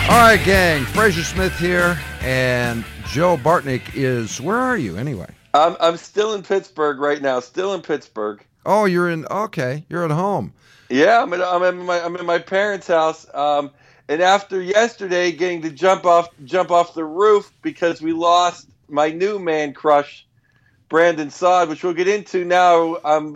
All right, gang. Fraser Smith here, and Joe Bartnick is. Where are you anyway? I'm still in Pittsburgh right now. Still in Pittsburgh. Oh, you're in. Okay, you're at home. Yeah, I'm in my parents' house. And after yesterday getting to jump off the roof because we lost my new man crush, Brandon Saad, which we'll get into now.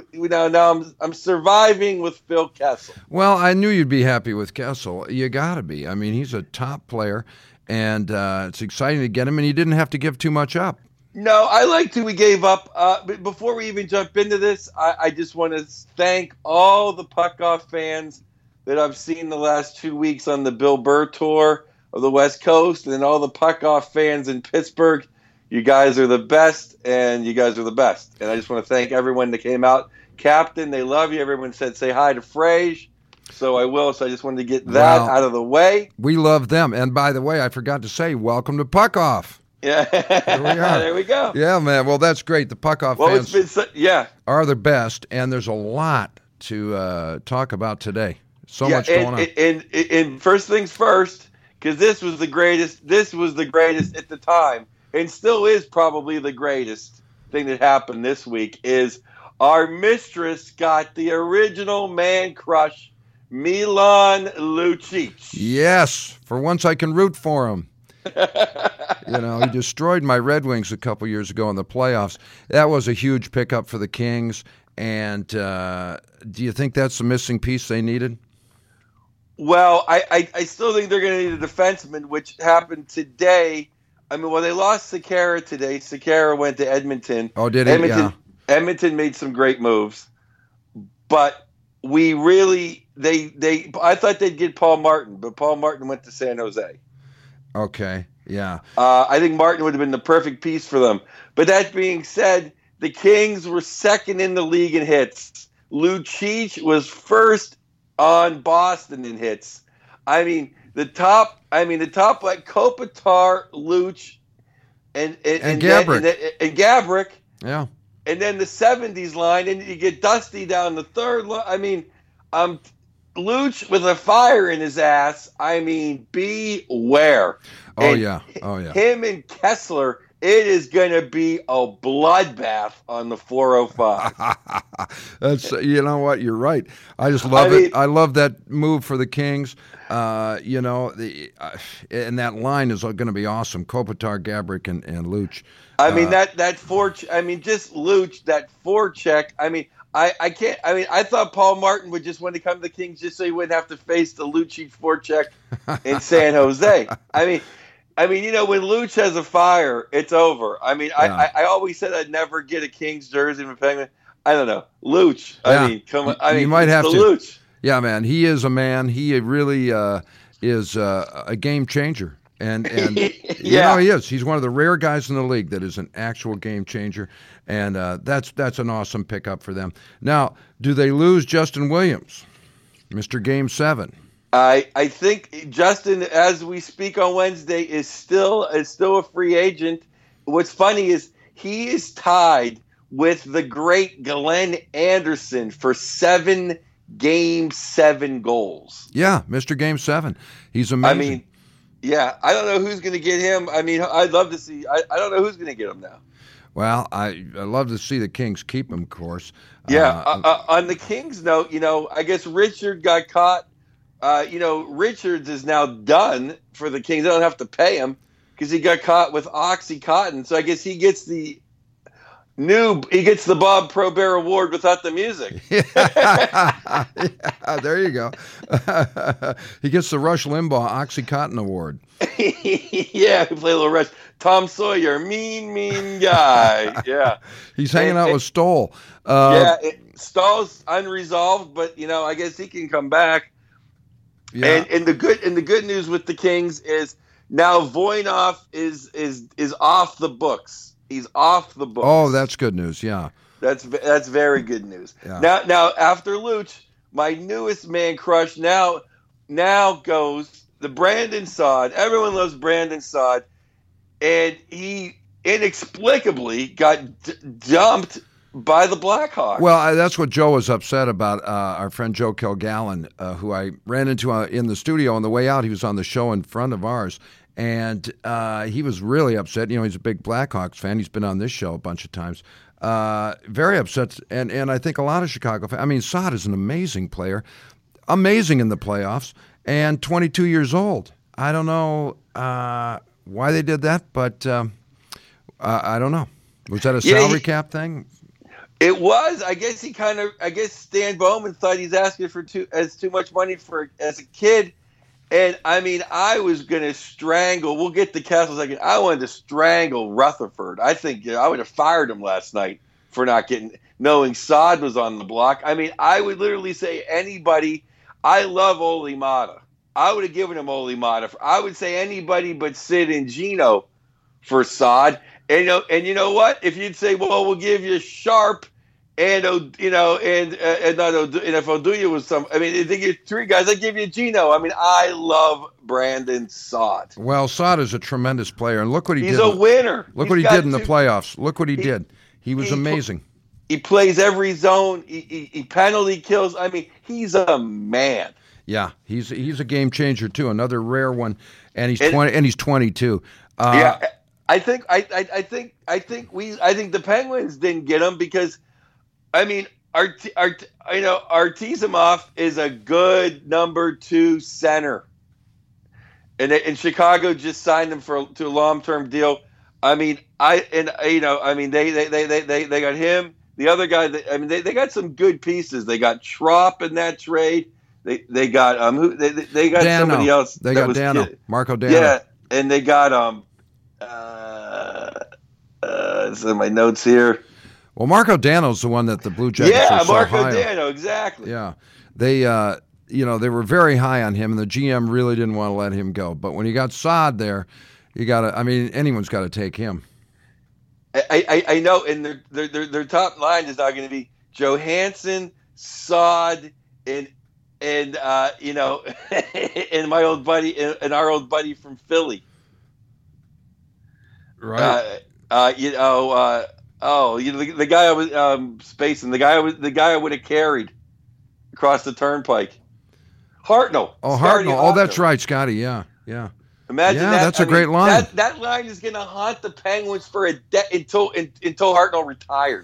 I'm surviving with Phil Kessel. Well, I knew you'd be happy with Kessel. You got to be. I mean, he's a top player, and it's exciting to get him. And you didn't have to give too much up. No, I liked who we gave up. But before we even jump into this, I just want to thank all the Puck-Off fans that I've seen the last 2 weeks on the Bill Burr tour of the West Coast, and all the Puck-Off fans in Pittsburgh. You guys are the best, and you guys are the best. And I just want to thank everyone that came out. Captain, they love you. Everyone said say hi to Frage. So I will. So I just wanted to get that out of the way. We love them. And by the way, I forgot to say, welcome to Puck-Off. Yeah. There we are. There we go. Yeah, man. Well, that's great. The Puck-Off fans are the best, and there's a lot to talk about today. So much going on. And first things first, because this was the greatest. This was the greatest at the time, and still is probably the greatest thing that happened this week. Is our mistress got the original man crush, Milan Lucic. Yes, for once I can root for him. He destroyed my Red Wings a couple years ago in the playoffs. That was a huge pickup for the Kings. And do you think that's the missing piece they needed? Well, I still think they're going to need a defenseman, which happened today. I mean, they lost Sekera today. Sekera went to Edmonton. Oh, did he? Yeah. Edmonton made some great moves. But we really I thought they'd get Paul Martin, but Paul Martin went to San Jose. Okay, yeah. I think Martin would have been the perfect piece for them. But that being said, the Kings were second in the league in hits. Lucic was first on Boston in hits. I mean, the top like Kopitar, Luch, and Gabrick. Yeah. And then the 70s line, and you get Dusty down the third line. I mean, Luch with a fire in his ass. I mean, beware. Oh, and yeah. Him and Kessler, it is going to be a bloodbath on the 405. That's you know what? You're right. I just love it. I love that move for the Kings. And that line is going to be awesome. Kopitar, Gabrick, and Luch. I mean just Luch, that forecheck. I mean, I can't. I mean, I thought Paul Martin would just want to come to the Kings just so he wouldn't have to face the Lucic forecheck in San Jose. I mean, when Luch has a fire, it's over. I mean, yeah. I always said I'd never get a Kings jersey from Penguin. I don't know, Luch. Yeah. I mean, come on. I mean, you might have to. Luch. Yeah, man, he is a man. He really is a game changer. And yeah. He is. He's one of the rare guys in the league that is an actual game changer, and that's an awesome pickup for them. Now, do they lose Justin Williams, Mr. Game 7? I think Justin, as we speak on Wednesday, is still a free agent. What's funny is he is tied with the great Glenn Anderson for 7 Game 7 goals. Yeah, Mr. Game 7. He's amazing. I mean, yeah, I don't know who's going to get him. I mean, I'd love to see. I don't know who's going to get him now. Well, I love to see the Kings keep him, of course. Yeah. On the Kings note, I guess Richard got caught. Richards is now done for the Kings. They don't have to pay him because he got caught with OxyContin. So I guess he gets the Bob Probert Award without the music. Yeah, there you go. He gets the Rush Limbaugh OxyContin Award. Yeah, he played a little Rush. Tom Sawyer, mean guy. Yeah. He's hanging out with Stoll. Stoll's unresolved, but I guess he can come back. Yeah. And the good news with the Kings is now Voynov is off the books. He's off the books. Oh, that's good news. Yeah, that's very good news. Yeah. Now after Luch, my newest man crush now goes the Brandon Saad. Everyone loves Brandon Saad, and he inexplicably got dumped by the Blackhawks. Well, that's what Joe was upset about. Our friend Joe Kilgallen, who I ran into in the studio on the way out. He was on the show in front of ours, and he was really upset. He's a big Blackhawks fan. He's been on this show a bunch of times. Very upset, and I think a lot of Chicago fans. I mean, Saad is an amazing player, amazing in the playoffs, and 22 years old. I don't know why they did that, but I don't know. Was that a salary cap thing? It was. I guess Stan Bowman thought he's asking for too much money as a kid. And I mean, I was going to strangle. We'll get to Castle second. I wanted to strangle Rutherford. I think I would have fired him last night for not knowing Saad was on the block. I mean, I would literally say anybody. I love Ole Mata. I would have given him Ole Mata. I would say anybody but Sid and Gino for Saad. And you know what? If you'd say, well, we'll give you Sharp. And if Oduya was they get three guys. I give you Gino. I mean, I love Brandon Saad. Well, Saad is a tremendous player, and look what he did. He's a winner. Look what he did in the playoffs. Look what he did. He was amazing. He plays every zone. He penalty kills. I mean, he's a man. Yeah, he's a game changer too. Another rare one, and he's 20 and he's 22. Yeah, I think the Penguins didn't get him because. I mean, Artizimov is a good number 2 center, and Chicago just signed him to a long-term deal. I mean, they got him. The other guy, they got some good pieces. They got Trop in that trade. They got they got Dano. Somebody else. They got Dano, Marco Dano. Yeah, and they got it's in my notes here. Well, Marco Dano's the one that the Blue Jackets are so Marco high Dano, exactly. Yeah, they they were very high on him, and the GM really didn't want to let him go. But when you got Saad there, you got to. I mean, anyone's got to take him. I know, and their top line is now going to be Johansson, Saad, and and my old buddy and our old buddy from Philly. Right. The guy I was spacing, the guy I would have carried across the turnpike. Hartnell. Oh, Hartnell. Oh, that's right, Scotty. Yeah. Imagine that. That's a great line. That line is going to haunt the Penguins for until Hartnell retires.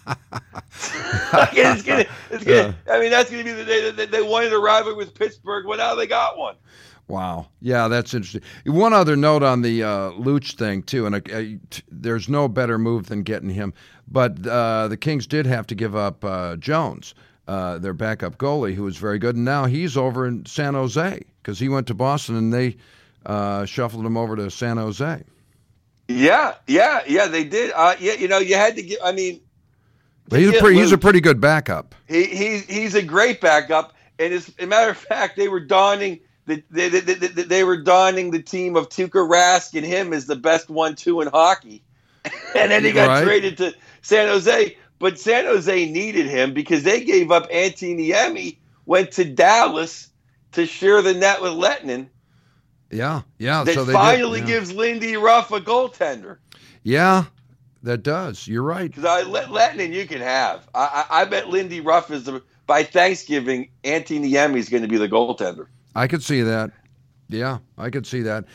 It's gonna. I mean, that's going to be the day that they wanted a rivalry with Pittsburgh. Well, now they got one. Wow. Yeah, that's interesting. One other note on the Luch thing, too, and there's no better move than getting him. But the Kings did have to give up Jones, their backup goalie, who was very good. And now he's over in San Jose because he went to Boston and they shuffled him over to San Jose. Yeah, they did. You had to give. I mean, he's a pretty good backup. He's a great backup, and as a matter of fact, they were donning the team of Tuukka Rask and him as the best 1-2 in hockey, and then he got traded to San Jose. But San Jose needed him because they gave up Antiniemi, went to Dallas to share the net with Lettinen. Yeah. That so they finally gives Lindy Ruff a goaltender. Yeah, that does. You're right. Because Lettinen you can have. I bet Lindy Ruff by Thanksgiving, Antiniemi is going to be the goaltender. I could see that. Yeah, I could see that.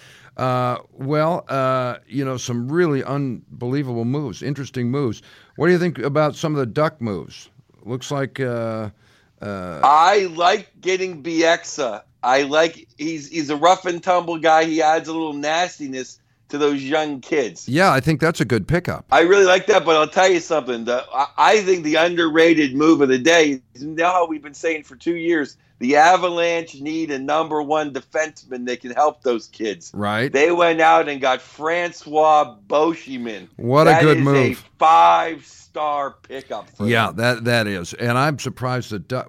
Some really unbelievable moves, interesting moves. What do you think about some of the Duck moves? Looks like I like getting Bieksa. He's a rough and tumble guy. He adds a little nastiness to those young kids. Yeah, I think that's a good pickup. I really like that, but I'll tell you something. I think the underrated move of the day, you know how we've been saying for 2 years, the Avalanche need a number 1 defenseman that can help those kids. Right. They went out and got Francois Beauchemin. What a good move. That is a 5-star pickup for them. that is. And I'm surprised that,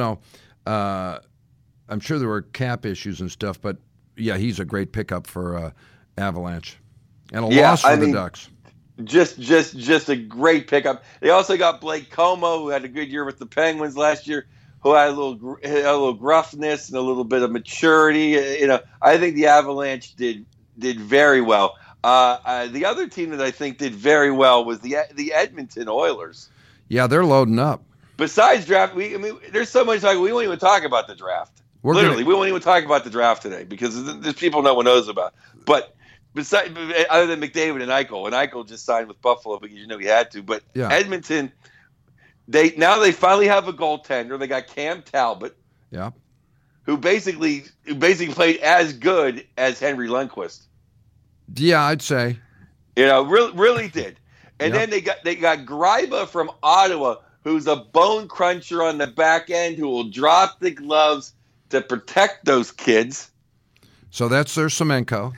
I'm sure there were cap issues and stuff, but yeah, he's a great pickup for Avalanche. And a loss for the Ducks. Just a great pickup. They also got Blake Como, who had a good year with the Penguins last year, who had a little gruffness and a little bit of maturity. I think the Avalanche did very well. The other team that I think did very well was the Edmonton Oilers. Yeah, they're loading up. Besides draft, there's so much we won't even talk about the draft. We won't even talk about the draft today because there's people no one knows about. But besides, other than McDavid and Eichel just signed with Buffalo because he had to. But Edmonton, they finally have a goaltender. They got Cam Talbot, who basically played as good as Henry Lundqvist. Yeah, I'd say. Really did. And then they got Greiba from Ottawa, who's a bone cruncher on the back end, who will drop the gloves to protect those kids. So that's their Semenko.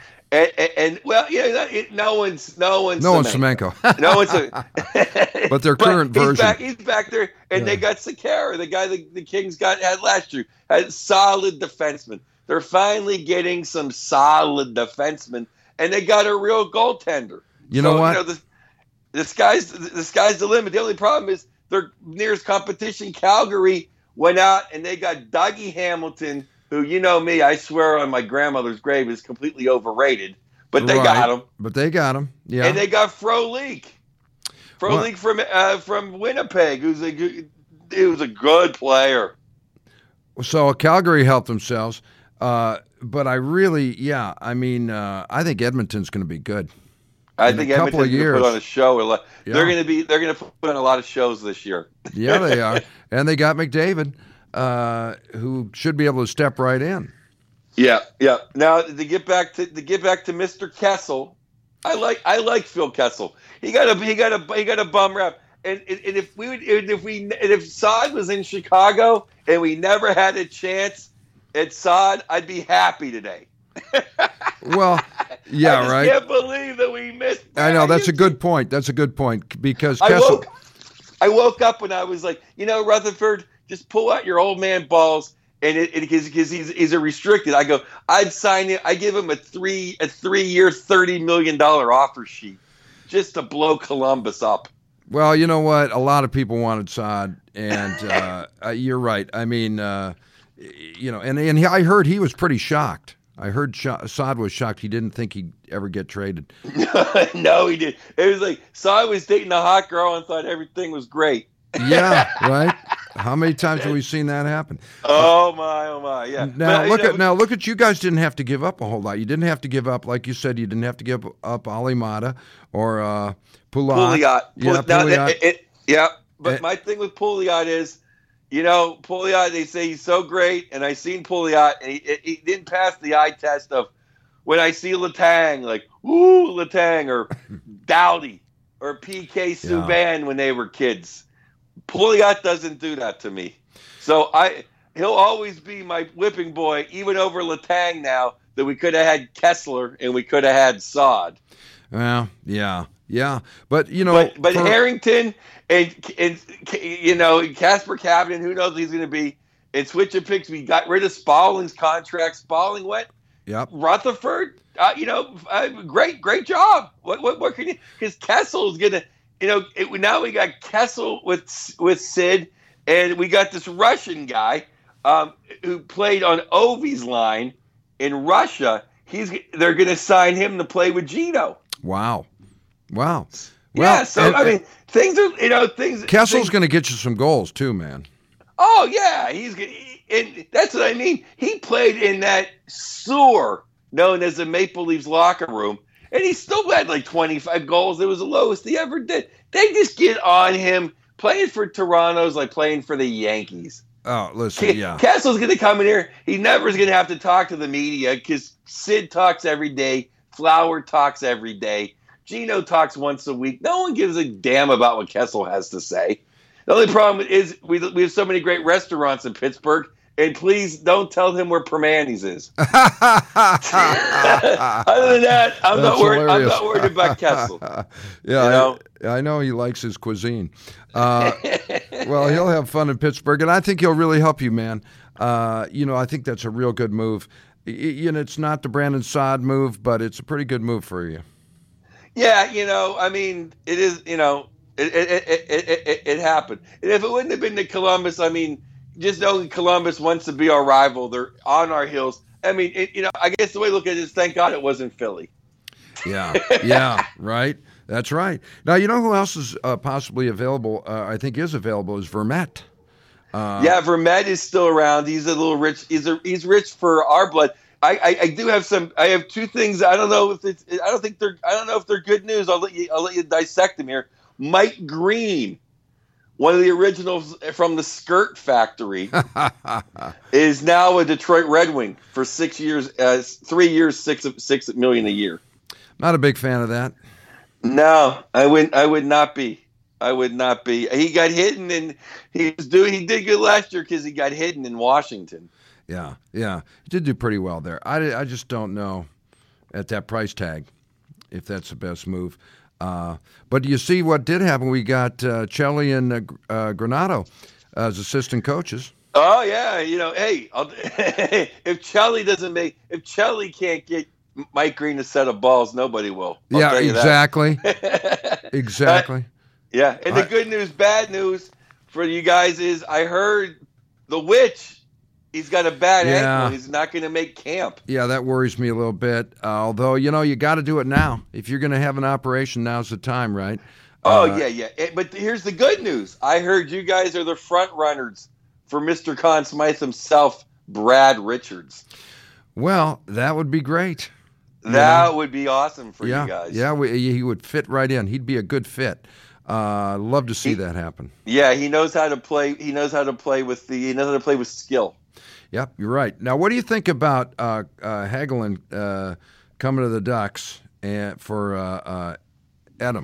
No one's Semenko. No one's. But their current version. He's back there, and they got Sekera, the guy the Kings had last year, had solid defenseman. They're finally getting some solid defensemen, and they got a real goaltender. You know what? The sky's the limit. The only problem is their nearest competition, Calgary, went out and they got Dougie Hamilton, who, me, I swear on my grandmother's grave is completely overrated. But they got him. Yeah. And they got Frolik. Frolik from Winnipeg, who's a good player. So Calgary helped themselves. But I really, I think Edmonton's going to be good. I think Edmonton's going to put on a show. They're going to put on a lot of shows this year. Yeah, they are, and they got McDavid, who should be able to step right in. Yeah. Now to get back to Mr. Kessel, I like Phil Kessel. He got a bum rap. And if Saad was in Chicago and we never had a chance at Saad, I'd be happy today. Well, yeah, right. I can't believe that we missed. I know that's a good point. Because Kessel. I woke up and I was like, Rutherford, just pull out your old man balls, and because he's a restricted. I go, I'd sign him. I give him a 3-year, $30 million offer sheet just to blow Columbus up. Well, you know what? A lot of people wanted Saad, and you're right. I mean, and I heard he was pretty shocked. I heard Saad was shocked. He didn't think he'd ever get traded. No, he did. It was like Saad was dating a hot girl and thought everything was great. Yeah, right. How many times have we seen that happen? Oh my, yeah. Now look at you guys. Didn't have to give up a whole lot. You didn't have to give up, like you said. You didn't have to give up Ali Mata or Pouliot. But my thing with Pouliot is, Pouliot, they say he's so great, and I seen Pouliot, and he didn't pass the eye test of when I see Letang, like, ooh, Letang, or Doughty, or PK Subban when they were kids. Pouliot doesn't do that to me. So he'll always be my whipping boy, even over Letang now, that we could have had Kessler and we could have had Saad. Well, yeah. But, But Harrington and Casper Kapanen, who knows who he's going to be. And switch of picks, we got rid of Spalling's contract. Spalling went. Yep. Rutherford, great job. What can you? Because Kessel's going to, now we got Kessel with Sid, and we got this Russian guy who played on Ovi's line in Russia. They're going to sign him to play with Gino. Wow. Well, yeah, things are, Kessel's going to get you some goals too, man. Oh, yeah. And that's what I mean. He played in that sewer known as the Maple Leafs locker room, and he still had like 25 goals. It was the lowest he ever did. They just get on him. Playing for Toronto's like playing for the Yankees. Oh, listen, yeah. Kessel's going to come in here. He never is going to have to talk to the media because Sid talks every day. Flower talks every day. Gino talks once a week. No one gives a damn about what Kessel has to say. The only problem is we have so many great restaurants in Pittsburgh, and please don't tell him where Permanis is. Other than that, I'm not worried about Kessel. Yeah, I know he likes his cuisine. Well, he'll have fun in Pittsburgh, and I think he'll really help you, man. I think that's a real good move. It's not the Brandon Saad move, but it's a pretty good move for you. Yeah, it is, it happened. And if it wouldn't have been to Columbus, just knowing Columbus wants to be our rival, they're on our heels. I guess the way to look at it is thank God it wasn't Philly. Yeah, right. That's right. Now, you know who else is possibly available, I think is available, is Vermette. Yeah, Vermette is still around. He's a little rich. He's rich for our blood. I do have some. I have two things. I don't know if it's. I don't know if they're good news. I'll let you dissect them here. Mike Green, one of the originals from the Skirt Factory, is now a Detroit Red Wing for 6 years. 3 years, $6 million a year. Not a big fan of that. No, I would not be. I would not be. He got hidden, and he did good last year because he got hidden in Washington. Yeah. He did do pretty well there. I just don't know at that price tag if that's the best move. But you see what did happen. We got Chelly and Granato as assistant coaches. Oh yeah, hey, if Chelly can't get Mike Green a set of balls, nobody will. Yeah, exactly. Exactly. Yeah, and the good news, bad news for you guys is I heard the Witch, he's got a bad ankle. He's not going to make camp. Yeah, that worries me a little bit. Although, you got to do it now. If you're going to have an operation, now's the time, right? Yeah. But here's the good news. I heard you guys are the front runners for Mr. Conn Smythe himself, Brad Richards. Well, that would be great. That would be awesome for you guys. Yeah, he would fit right in. He'd be a good fit. Love to see that happen. Yeah, he knows how to play. He knows how to play with skill. Yep, you're right. Now, what do you think about Hagelin coming to the Ducks and for Edom?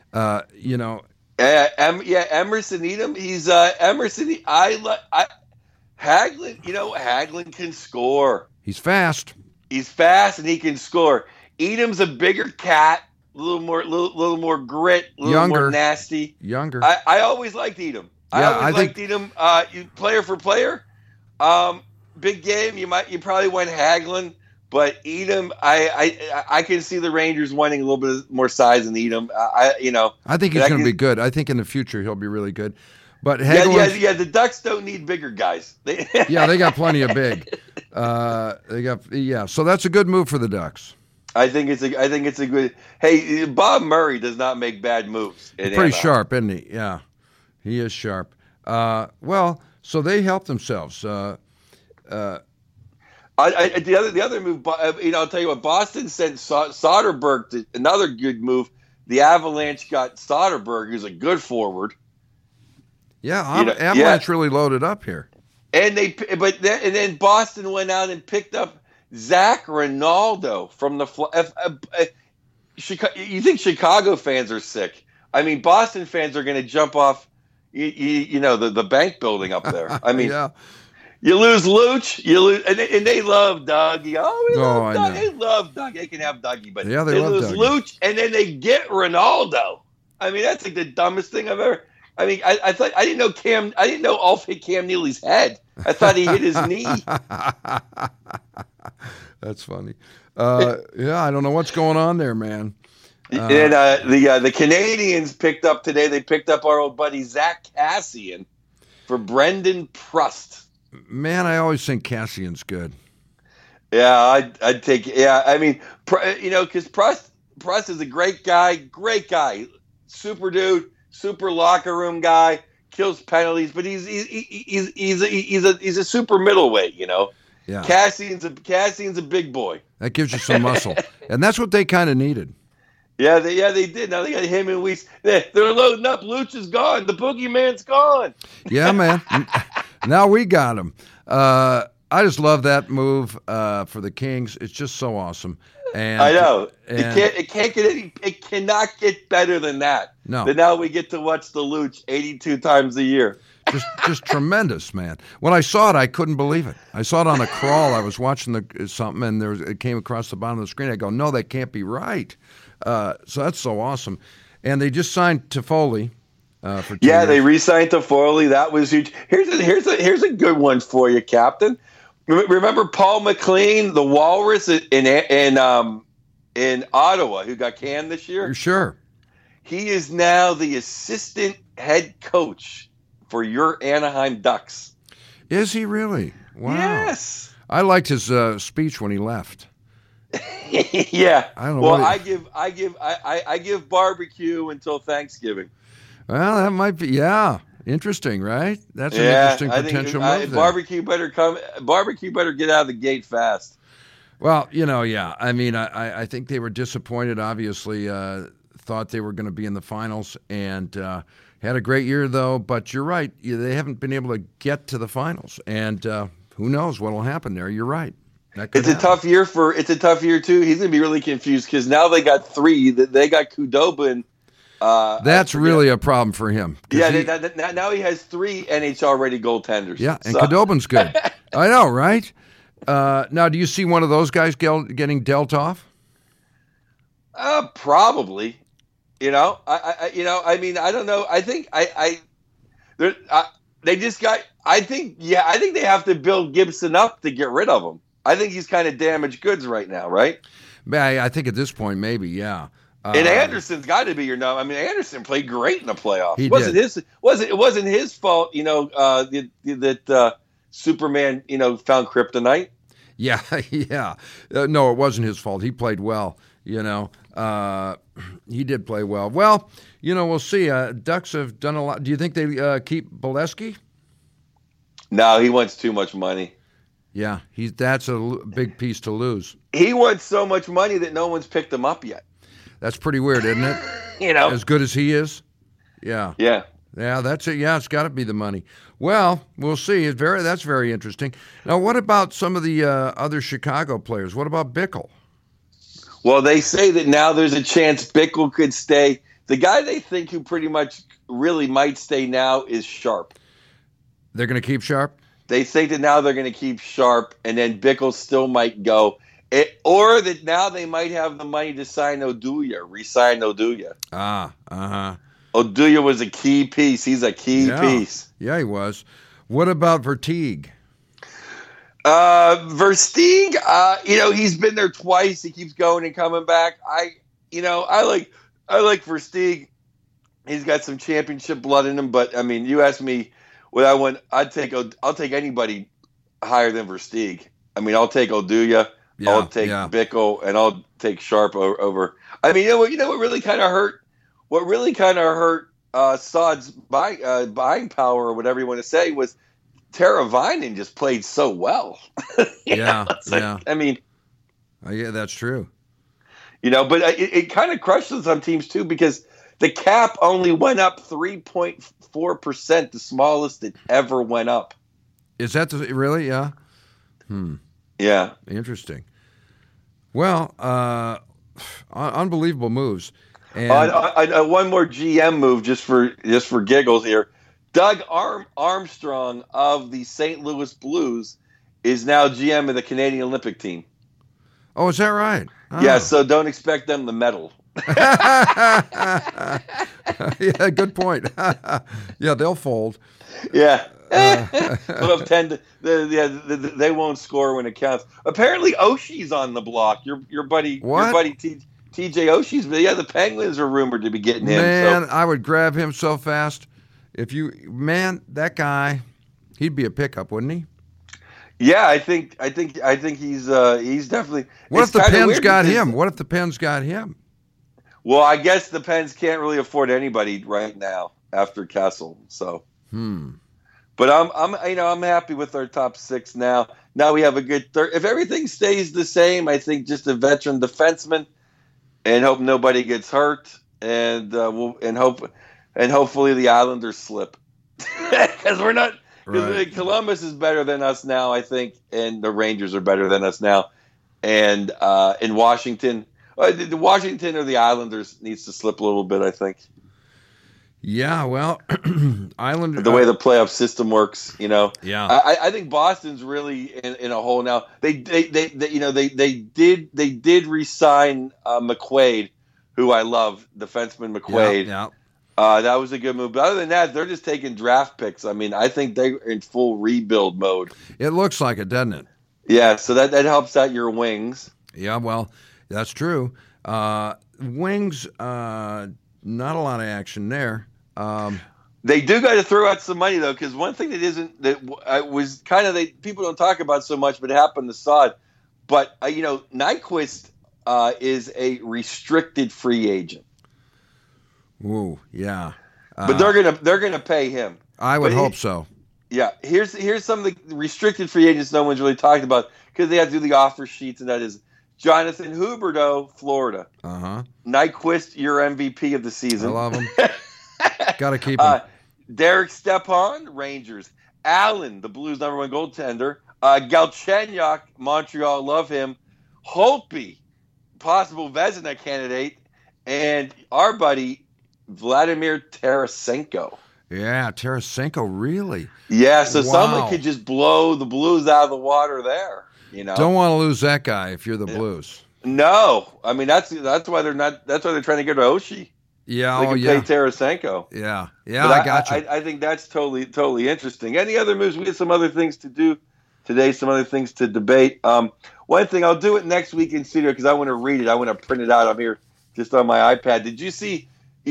Emerson Edom. He's Emerson. Hagelin. Hagelin can score. He's fast. He's fast and he can score. Edom's a bigger cat. A little more grit, a little more nasty. Younger. I always liked Edom. I liked Edom. Player for player. Big game. You probably went Hagelin, but Edom. I can see the Rangers wanting a little bit more size in Edom. I think he's going to be good. I think in the future he'll be really good. But Hagelin, the Ducks don't need bigger guys. They got plenty of big. So that's a good move for the Ducks. I think it's a good. Hey, Bob Murray does not make bad moves. He's pretty sharp, isn't he? Yeah, he is sharp. So they help themselves. The other move, I'll tell you what. Boston sent Soderberg to another good move. The Avalanche got Soderberg, who's a good forward. Yeah, Avalanche really loaded up here. And then Boston went out and picked up Zach Ronaldo from the you think Chicago fans are sick? I mean, Boston fans are going to jump off, the bank building up there. I mean, you lose Luch, and they love Dougie. Love Dougie. They love Dougie. They can have Dougie, but they lose Dougie. Luch, and then they get Ronaldo. I mean, that's like the dumbest thing I've ever. I mean, I thought I didn't know Ulf hit Cam Neely's head. I thought he hit his knee. That's funny. I don't know what's going on there, man. And the Canadians picked up today. They picked up our old buddy Zach Kassian for Brendan Prust. Man, I always think Cassian's good. Yeah, I'd take. Yeah, I mean, because Prust is a great guy, super dude. Super locker room guy, kills penalties, but he's a super middleweight, Yeah. Cassian's a big boy. That gives you some muscle, and that's what they kind of needed. Yeah, they did. Now they got him and Weiss. They're loading up. Luch is gone. The boogeyman's gone. Yeah, man. Now we got him. I just love that move for the Kings. It's just so awesome. And I know it cannot get better than that. No. But now we get to watch the Luch 82 times a year. Just tremendous, man. When I saw it, I couldn't believe it. I saw it on a crawl. I was watching something, and it came across the bottom of the screen. I go, no, that can't be right. So that's so awesome. And they just signed Toffoli for 2 years. They re-signed Toffoli. That was huge. Here's a good one for you, Captain. Remember Paul McLean, the Walrus in Ottawa, who got canned this year? Sure. He is now the assistant head coach for your Anaheim Ducks. Is he really? Wow. Yes. I liked his speech when he left. Yeah. I don't know. Well, what I give barbecue until Thanksgiving. Well, that might be, yeah, interesting, right? That's an Yeah, interesting I think potential move there. barbecue better come. Barbecue better get out of the gate fast. Well, yeah. I mean, I think they were disappointed, obviously. Thought they were going to be in the finals and had a great year, though. But you're right. They haven't been able to get to the finals. And who knows what will happen there. You're right. It's a tough year too. He's going to be really confused because now they got three. They got Khudobin. That's really a problem for him. Yeah, now he has three NHL-ready goaltenders. Yeah, and Khudobin's good. I know, right? Now, do you see one of those guys getting dealt off? Probably. I mean, I don't know. I think they just got. I think they have to build Gibson up to get rid of him. I think he's kind of damaged goods right now, right? I think at this point, maybe, yeah. And Anderson's got to be your number. I mean, Anderson played great in the playoffs. It wasn't his fault, that Superman, found kryptonite. Yeah, yeah. No, it wasn't his fault. He played well, He did play well. Well, we'll see. Ducks have done a lot. Do you think they keep Bolesky? No, he wants too much money. Yeah, that's a big piece to lose. He wants so much money that no one's picked him up yet. That's pretty weird, isn't it? As good as he is. Yeah. Yeah. Yeah, that's it. Yeah, it's got to be the money. Well, we'll see. That's very interesting. Now, what about some of the other Chicago players? What about Bickle? Well, they say that now there's a chance Bickle could stay. The guy they think who pretty much really might stay now is Sharp. They're going to keep Sharp? They think that now they're going to keep Sharp, and then Bickle still might go. Or that now they might have the money to re-sign Oduya. Oduya was a key piece. He's a key piece. Yeah, he was. What about Versteeg? Versteeg, he's been there twice. He keeps going and coming back. I like Versteeg. He's got some championship blood in him, but I mean, you ask me what I want. I'll take anybody higher than Versteeg. I mean, I'll take Oduya. Yeah, I'll take Bickle, and I'll take Sharp over. I mean, what really kind of hurt. What really kind of hurt Saad's buying power, or whatever you want to say, was Teravainen just played so well. Yeah. I mean, yeah, that's true. But it kind of crushes some teams too because the cap only went up 3.4%, the smallest it ever went up. Is that really? Yeah. Yeah. Interesting. Well, unbelievable moves. And one more GM move just for giggles here. Doug Armstrong of the St. Louis Blues is now GM of the Canadian Olympic team. Oh, is that right? Oh. Yeah, so don't expect them to medal. Yeah, good point. Yeah, they'll fold. Yeah. Well, they won't score when it counts. Apparently, Oshie's on the block. Your buddy TJ Oshie's. But yeah, the Penguins are rumored to be getting him. Man, I would grab him so fast. That guy, he'd be a pickup, wouldn't he? Yeah, I think he's definitely. What if the Pens got him? What if the Pens got him? Well, I guess the Pens can't really afford anybody right now after Kessel. So. But I'm happy with our top six now. Now we have a good third. If everything stays the same, I think just a veteran defenseman, and hope nobody gets hurt, and hopefully the Islanders slip because we're not. Right. Columbus is better than us now, I think, and the Rangers are better than us now, and in Washington, the Washington or the Islanders needs to slip a little bit, I think. Yeah, well, the way the playoff system works, Yeah, I think Boston's really in a hole now. They did re-sign McQuaid, who I love, defenseman McQuaid. Yeah. That was a good move. But other than that, they're just taking draft picks. I mean, I think they're in full rebuild mode. It looks like it, doesn't it? Yeah, so that helps out your wings. Yeah, well, that's true. Wings, not a lot of action there. They do got to throw out some money though, because one thing that was kind of people don't talk about so much, but it happened to Saad. But Nyquist is a restricted free agent. Ooh, yeah. But they're gonna pay him. I would hope so. Yeah. Here's some of the restricted free agents no one's really talked about because they have to do the offer sheets, and that is Jonathan Huberdeau, Florida. Nyquist, your MVP of the season. I love him. Got to keep him. Derek Stepan, Rangers. Allen, the Blues' #1 goaltender. Galchenyuk, Montreal, love him. Holtby, possible Vezina candidate, and our buddy Vladimir Tarasenko. Yeah, Tarasenko, really? Yeah, so someone could just blow the Blues out of the water there. Don't want to lose that guy if you're the Blues. No, I mean that's why they're not. That's why they're trying to get to Oshie. Yeah, they can pay Tarasenko. Yeah, I got you. I think that's totally interesting. Any other moves? We have some other things to do today. Some other things to debate. One thing I'll do it next week in studio because I want to read it. I want to print it out. I'm here just on my iPad. Did you see?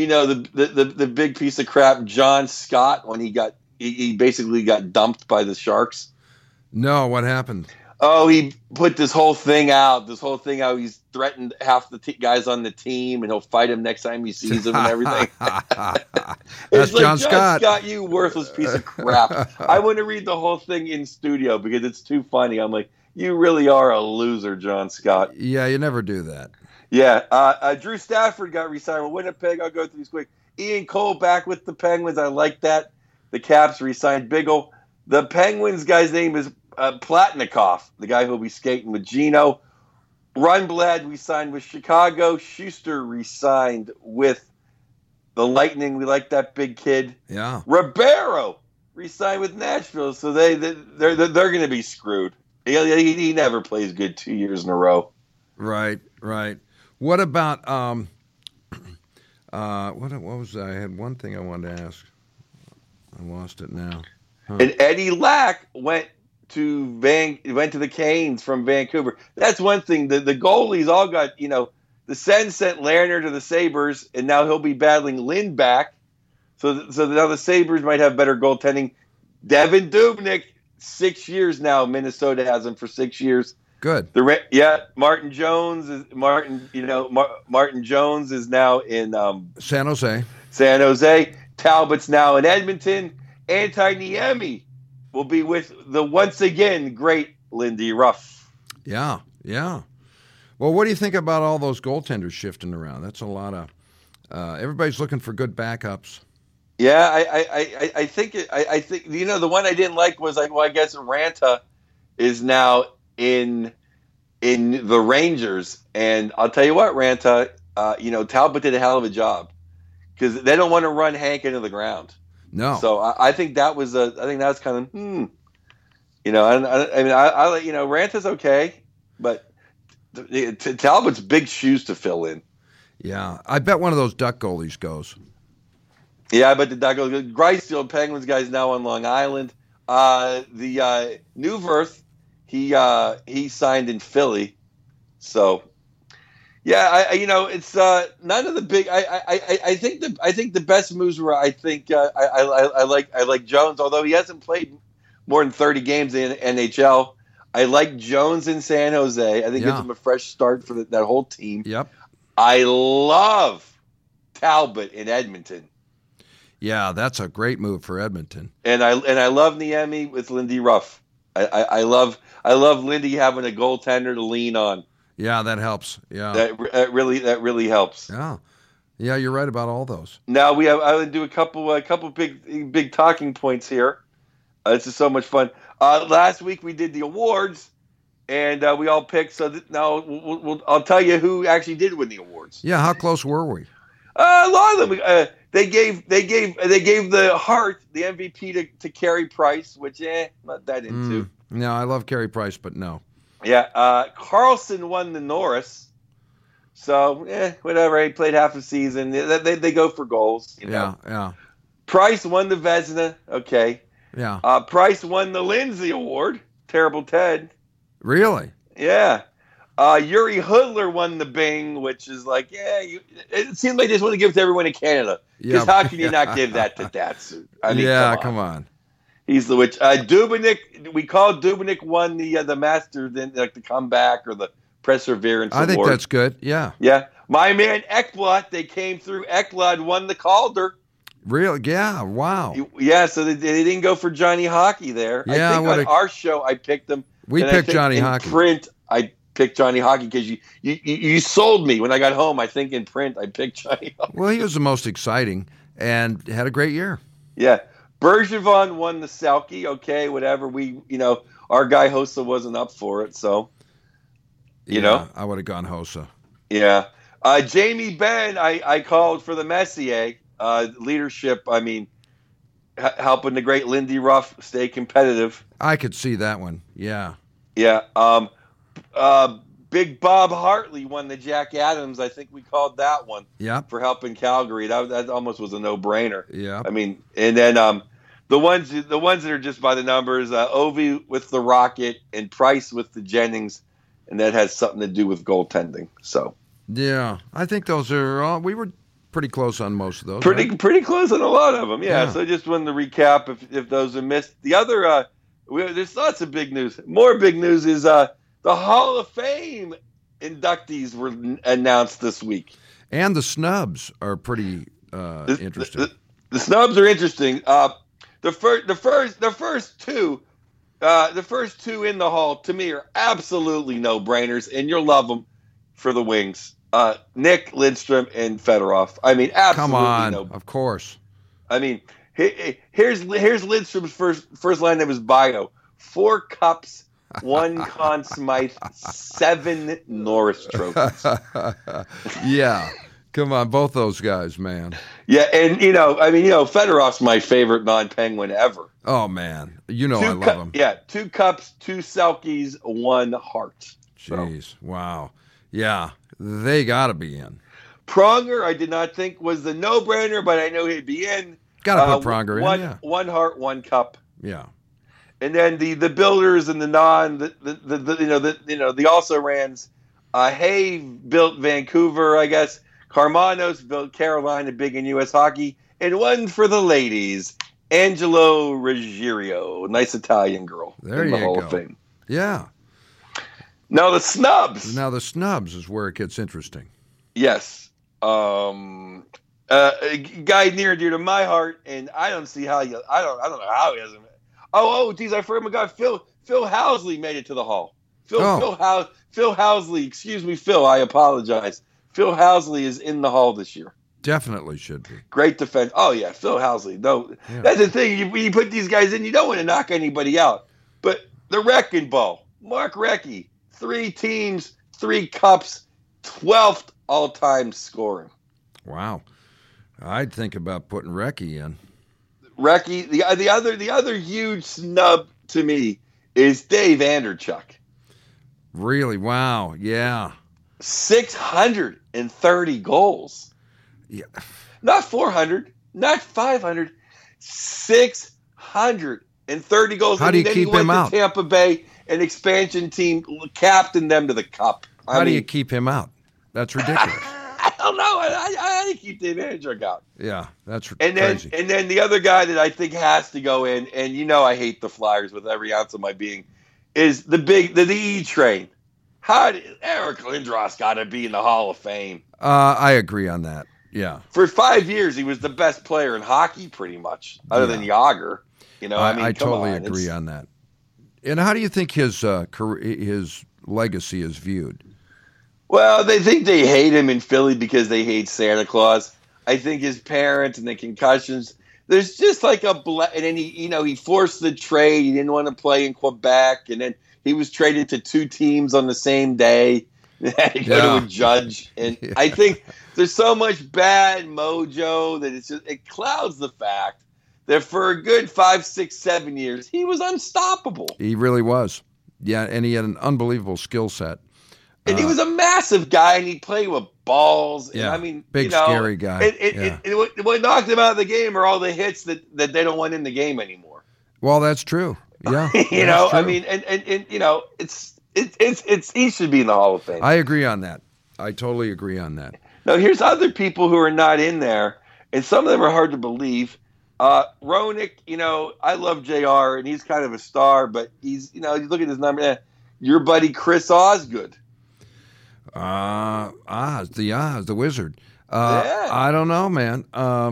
The big piece of crap John Scott when he basically got dumped by the Sharks. No, what happened? Oh, he put this whole thing out. How he's threatened half the guys on the team, and he'll fight him next time he sees them and everything. That's John Scott. Scott, you worthless piece of crap. I want to read the whole thing in studio because it's too funny. I'm like, you really are a loser, John Scott. Yeah, you never do that. Yeah. Drew Stafford got re-signed with Winnipeg. I'll go through these quick. Ian Cole back with the Penguins. I like that. The Caps re-signed Biggle. The Penguins guy's name is Platnikov, the guy who'll be skating with Gino. Rundblad re-signed with Chicago. Schuster re-signed with the Lightning. We like that big kid. Yeah. Ribeiro re-signed with Nashville, so they're going to be screwed. He never plays good 2 years in a row. Right. What about what was that? I had one thing I wanted to ask. I lost it now. And Eddie Lack went to the Canes from Vancouver. That's one thing. The goalies all got, the Sens sent Lerner to the Sabres, and now he'll be battling Lindback. So now the Sabres might have better goaltending. Devin Dubnyk, 6 years now. Minnesota has him for 6 years. Good. Martin Jones is Martin Jones is now in San Jose. San Jose. Talbot's now in Edmonton. Antti Niemi will be with the once again great Lindy Ruff. Yeah. Well, what do you think about all those goaltenders shifting around? That's a lot of. Everybody's looking for good backups. Yeah, I think the one I didn't like was I guess Ranta is now in the Rangers, and I'll tell you what, Ranta, Talbot did a hell of a job because they don't want to run Hank into the ground. No. So I think that was that's kind of Ranta's okay, but Talbot's big shoes to fill in. Yeah, I bet one of those Duck goalies goes. Yeah, I bet the Duck goes. Greisfield, Penguins guy's now on Long Island. The Newverth, he signed in Philly, so. Yeah, it's none of the big. I think the best moves were. I like Jones, although he hasn't played more than 30 games in NHL. I like Jones in San Jose. I think gives him a fresh start for that whole team. Yep. I love Talbot in Edmonton. Yeah, that's a great move for Edmonton. And I love Niemi with Lindy Ruff. I love Lindy having a goaltender to lean on. Yeah, that helps. Yeah, that really helps. Yeah, you're right about all those. Now I would do a couple big talking points here. This is so much fun. Last week we did the awards, and we all picked. So now I'll tell you who actually did win the awards. Yeah, how close were we? A lot of them. They gave the Hart, the MVP to Carey Price, which not that into. No, I love Carey Price, but no. Yeah, Carlson won the Norris, so whatever. He played half a season. They go for goals. Yeah. Price won the Vezina. Okay. Yeah. Price won the Lindsay Award. Terrible Ted. Really? Yeah. Yuri Hoodler won the Bing, which is like, it seems like they just want to give it to everyone in Canada. Because how can you not give that to Datsun? I mean, come on. He's the witch. Dubnyk, we called Dubnyk won the Masters, then like the comeback or the Perseverance I Award. think that's good. Yeah. Yeah. My man Ekblad, they came through. Ekblad won the Calder. Really? Yeah. Wow. Yeah, so they didn't go for Johnny Hockey there. Yeah, I think on our show I picked them. We picked Johnny Hockey. In print, I picked Johnny Hockey because you sold me when I got home. I think in print I picked Johnny Hockey. Well, he was the most exciting and had a great year. Yeah. Bergevin won the Selke. Okay, whatever. Our guy Hossa wasn't up for it, so I would have gone Hossa. Yeah. Jamie Benn, I called for the Messier leadership. I mean, helping the great Lindy Ruff stay competitive. I could see that one. Yeah. Yeah. Big Bob Hartley won the Jack Adams. I think we called that one. Yeah. For helping Calgary. That almost was a no-brainer. Yeah. I mean, and then the ones that are just by the numbers, Ovi with the Rocket and Price with the Jennings, and that has something to do with goaltending. So. Yeah, I think those are all. We were pretty close on most of those. Pretty close on a lot of them. Yeah. So just wanted to recap if those are missed. The other, there's lots of big news. More big news is the Hall of Fame inductees were announced this week, and the snubs are pretty interesting. The snubs are interesting. The first two in the Hall to me are absolutely no brainers, and you'll love them for the Wings. Nick Lidstrom and Fedorov. I mean, absolutely. Come on, of course. I mean, here's Lidstrom's first line of his bio: 4 cups, 1 Conn Smythe, 7 Norris trophies. Yeah, come on, both those guys, man. Yeah, and Fedorov's my favorite non-Penguin ever. Oh man, I love him. Yeah, 2 cups, 2 Selkies, 1 Hart. Jeez, so. Wow. Yeah, they got to be in. Pronger, I did not think was the no-brainer, but I know he'd be in. Got to put Pronger in. Yeah. 1 Hart, 1 cup. Yeah. And then the builders and the also rans. Hay built Vancouver, I guess. Carmanos built Carolina, big in U.S. hockey, and one for the ladies, Angelo Ruggiero, nice Italian girl. There in you the Hall go. of Fame. Yeah. Now the snubs. Now the snubs is where it gets interesting. Yes. A guy near and dear to my heart, and I don't see how you. I don't know how he hasn't. Oh, geez, I forgot. Phil Housley made it to the Hall. Phil Housley. Excuse me, Phil. I apologize. Phil Housley is in the Hall this year. Definitely should be. Great defense. Oh yeah, Phil Housley. No, yeah. That's the thing. When you put these guys in, you don't want to knock anybody out. But the Wrecking Ball, Mark Recchi, 3 teams, 3 cups, 12th all-time scoring. Wow, I'd think about putting Recchi in. Recchi. The other huge snub to me is Dave Anderchuk. Really? Wow. Yeah. 630 goals. Yeah. Not 400, not 500, 630 goals. How do you keep him out? Tampa Bay, an expansion team, captained them to the cup. How do you keep him out? That's ridiculous. I don't know. I keep Dave Anderchuk out. Yeah, that's crazy. And then the other guy that I think has to go in, and I hate the Flyers with every ounce of my being, is the E train. Eric Lindros got to be in the Hall of Fame. I agree on that. Yeah. For 5 years, he was the best player in hockey, pretty much, other than Jágr. I totally agree on that. And how do you think his legacy is viewed? Well, they think they hate him in Philly because they hate Santa Claus. I think his parents and the concussions. There's just like and then he forced the trade. He didn't want to play in Quebec, and then he was traded to 2 teams on the same day. He had to go to a judge, and I think there's so much bad mojo that it clouds the fact that for a good 5, 6, 7 years he was unstoppable. He really was. Yeah, and he had an unbelievable skill set. And he was a massive guy, and he played with balls. Yeah, and big scary guy. What knocked him out of the game are all the hits that they don't want in the game anymore. Well, that's true. Yeah, true. I mean, and it's he should be in the Hall of Fame. I agree on that. I totally agree on that. Now, here's other people who are not in there, and some of them are hard to believe. Roenick, I love JR, and he's kind of a star, but he's, you look at his number. Your buddy Chris Osgood. The Wizard. Yeah. I don't know, man.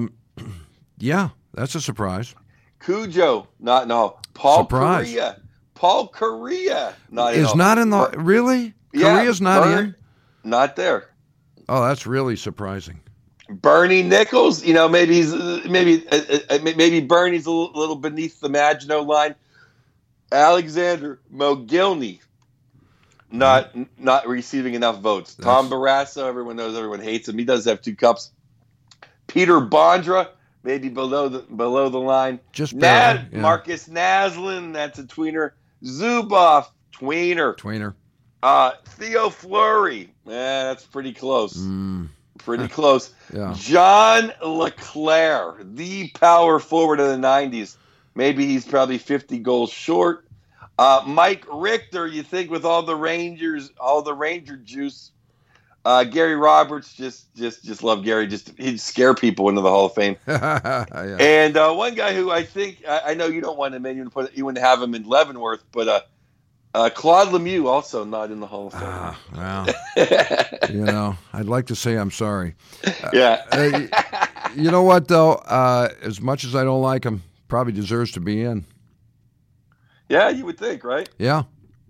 Yeah, that's a surprise. Cujo, Paul Surprise. Correa. Paul Correa, Is not in the really? Yeah, Korea's not in. Not there. Oh, that's really surprising. Bernie Nichols, maybe he's maybe Bernie's a little beneath the Maginot line. Alexander Mogilny, not receiving enough votes. Tom Barrasso, everyone hates him. He does have 2 cups. Peter Bondra, maybe below the line. Just barely, yeah. Marcus Naslin, that's a tweener. Zuboff, tweener. Theo Fleury, that's pretty close. Pretty close. Yeah. John LeClaire, the power forward of the 90s. Maybe he's probably 50 goals short. Mike Richter, you think with all the Ranger juice. Gary Roberts, just love Gary. He'd scare people into the Hall of Fame. Yeah. And one guy who I think I know you don't want him in, you wouldn't have him in Leavenworth, but Claude Lemieux also not in the Hall of Fame. Well, I'd like to say I'm sorry. Yeah. You know what though? As much as I don't like him, probably deserves to be in. Yeah, you would think, right? Yeah.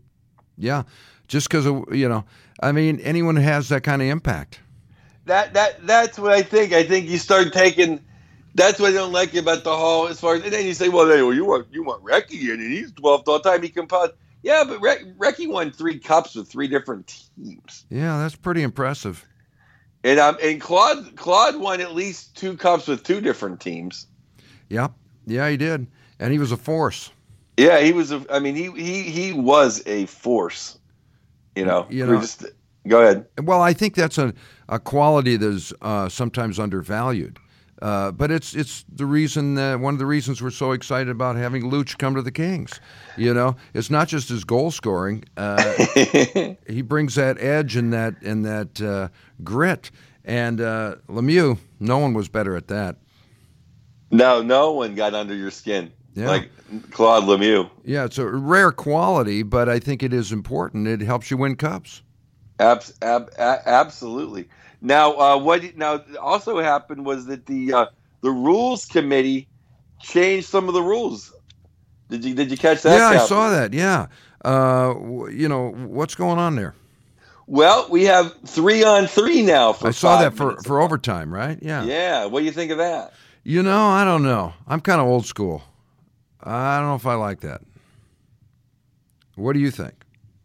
Just because anyone who has that kind of impact. That's what I think. I think you start taking. That's what I don't like about the Hall. As far as, and then you say, well, you want Recchi in, and he's 12th all time. He composed. Yeah, but Recchi won 3 cups with 3 different teams. Yeah, that's pretty impressive. And Claude won at least 2 cups with 2 different teams. Yep. Yeah, he did, and he was a force. Yeah, he was. He was a force. Go ahead. Well, I think that's a quality that is sometimes undervalued. But it's the reason one of the reasons we're so excited about having Luch come to the Kings. It's not just his goal scoring. He brings that edge and that grit. And Lemieux, no one was better at that. No one got under your skin like Claude Lemieux. Yeah, it's a rare quality, but I think it is important. It helps you win cups. Absolutely. Now, what also happened was that the rules committee changed some of the rules. Did you catch that? Yeah, I saw that. Yeah. What's going on there? Well, we have 3-on-3 now. I saw that for overtime, right? Yeah. Yeah. What do you think of that? I don't know. I'm kind of old school. I don't know if I like that. What do you think?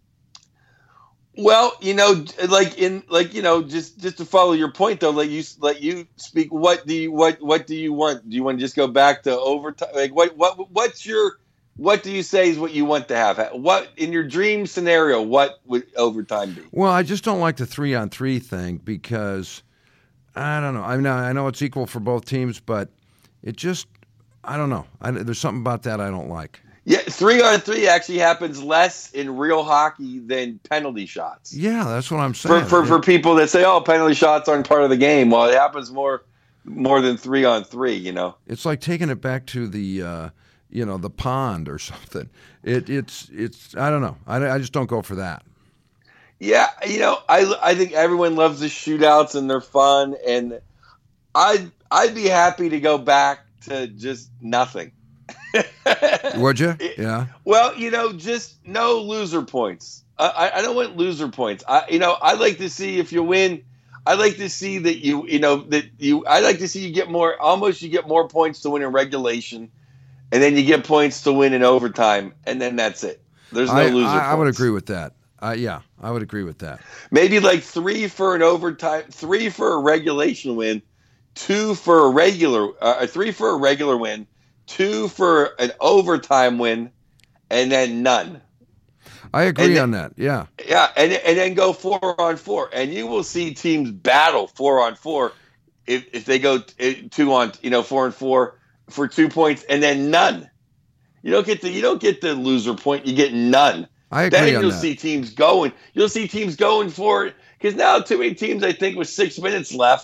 Well, just to follow your point though, let you speak. What do you want? Do you want to just go back to overtime? Like what do you say is what you want to have? What in your dream scenario? What would overtime be? Well, I just don't like the 3-on-3 thing because I don't know. I know it's equal for both teams, but it just I don't know. There's something about that I don't like. Yeah, 3-on-3 actually happens less in real hockey than penalty shots. Yeah, that's what I'm saying. For people that say, "Oh, penalty shots aren't part of the game," well, it happens more than 3-on-3. It's like taking it back to the the pond or something. It's I don't know. I just don't go for that. Yeah, I think everyone loves the shootouts and they're fun, and I'd be happy to go back to just nothing. Would you? Yeah. Well, just no loser points. I don't want loser points. I like to see if you win. I like to see that I like to see you get more. Almost you get more points to win in regulation, and then you get points to win in overtime, and then that's it. There's no loser points. I would agree with that. Yeah, I would agree with that. Maybe like 3 for an overtime, 3 for a regulation win, 2 for a regular, 3 for a regular win. 2 for an overtime win, and then none. I agree on that. Yeah. Yeah, and then go 4-on-4, and you will see teams battle 4-on-4 if they go 4-on-4 for 2 points, and then none. You don't get the loser point. You get none. I agree on that. Then you'll see teams going. You'll see teams going for it because now too many teams. I think with 6 minutes left,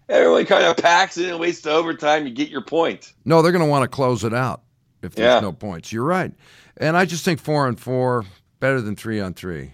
everyone kind of packs it and waits to overtime. You get your point. No, they're going to want to close it out if there's Yeah. no points. You're right. And I just think 4-on-4 better than 3-on-3.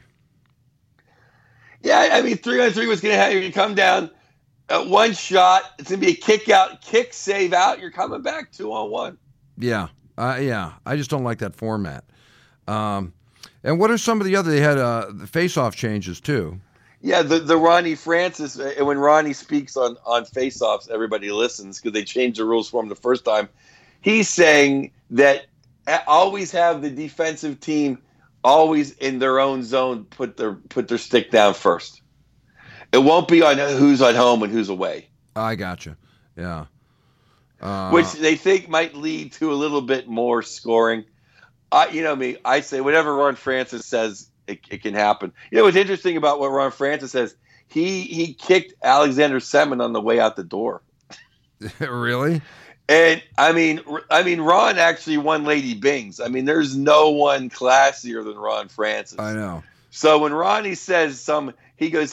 Yeah, I mean, 3-on-3 was going to have you come down one shot. It's going to be a kick out, kick, save out. You're coming back 2-on-1. Yeah. Yeah. I just don't like that format. And what are some of the other? They had the face-off changes too. Yeah, the Ronnie Francis, and when Ronnie speaks on face-offs, everybody listens because they changed the rules for him the first time. He's saying that always have the defensive team always in their own zone put their stick down first. It won't be on who's at home and who's away. I gotcha. Yeah. Which they think might lead to a little bit more scoring. You know me, I say whatever Ron Francis says, it can happen. You know what's interesting about what Ron Francis says? He kicked Alexander Semin on the way out the door. Really? And I mean, Ron actually won Lady Bing's. I mean, there's no one classier than Ron Francis. I know. So when Ronnie says he goes,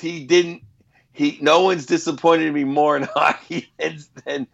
no one's disappointed me more in hockey than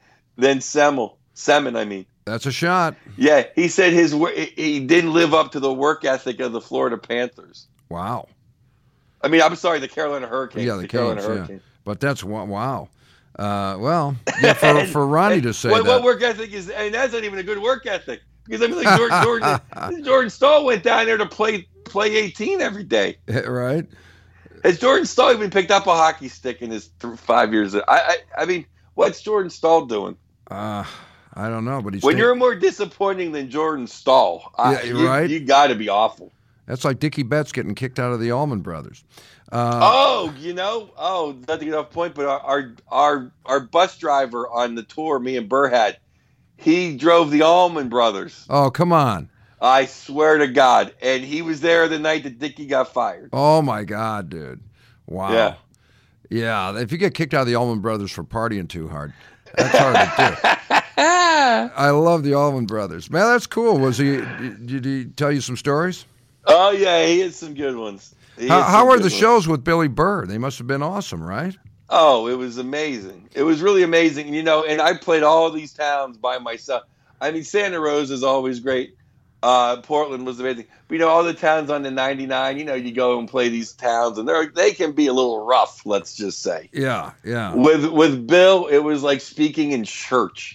Semin. I mean, that's a shot. Yeah, he said he didn't live up to the work ethic of the Florida Panthers. Wow. I mean, I'm sorry, the Carolina Hurricanes. Yeah, the Carolina Canes, Hurricanes. Yeah. But that's wow. Well, yeah, for Ronnie to say that. What work ethic is, and that's not even a good work ethic. Because I mean, like Jordan Stahl went down there to play 18 every day. Right. Has Jordan Stahl even picked up a hockey stick in his 5 years? I mean, what's Jordan Stahl doing? I don't know, but when you're more disappointing than Jordan Stahl, right? You got to be awful. That's like Dickie Betts getting kicked out of the Allman Brothers. Not to get off point, but our bus driver on the tour, me and Burr had, he drove the Allman Brothers. Oh, come on. I swear to God. And he was there the night that Dickie got fired. Oh, my God, dude. Wow. Yeah, if you get kicked out of the Allman Brothers for partying too hard, that's hard to do. I love the Allman Brothers. Man, that's cool. Did he tell you some stories? Oh, yeah, he had some good ones. How were the shows with Billy Burr? They must have been awesome, right? Oh, it was amazing. It was really amazing. And I played all these towns by myself. I mean, Santa Rosa is always great. Portland was amazing. But, all the towns on the 99, you go and play these towns, and they can be a little rough, let's just say. Yeah, yeah. With Bill, it was like speaking in church.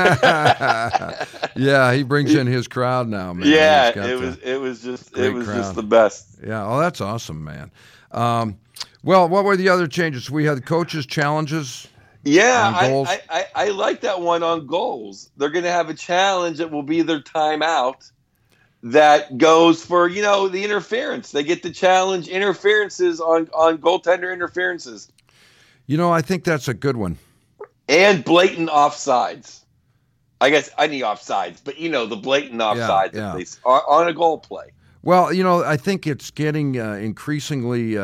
Yeah, he brings in his crowd now, man. Yeah, it was just the best. Yeah, oh, that's awesome, man. Well, what were the other changes? We had coaches' challenges. Yeah, I like that one on goals. They're going to have a challenge that will be their timeout that goes for, the interference. They get to challenge interferences on goaltender interferences. I think that's a good one. And blatant offsides. I guess any offsides, but the blatant offsides on a goal play. Well, I think it's getting increasingly,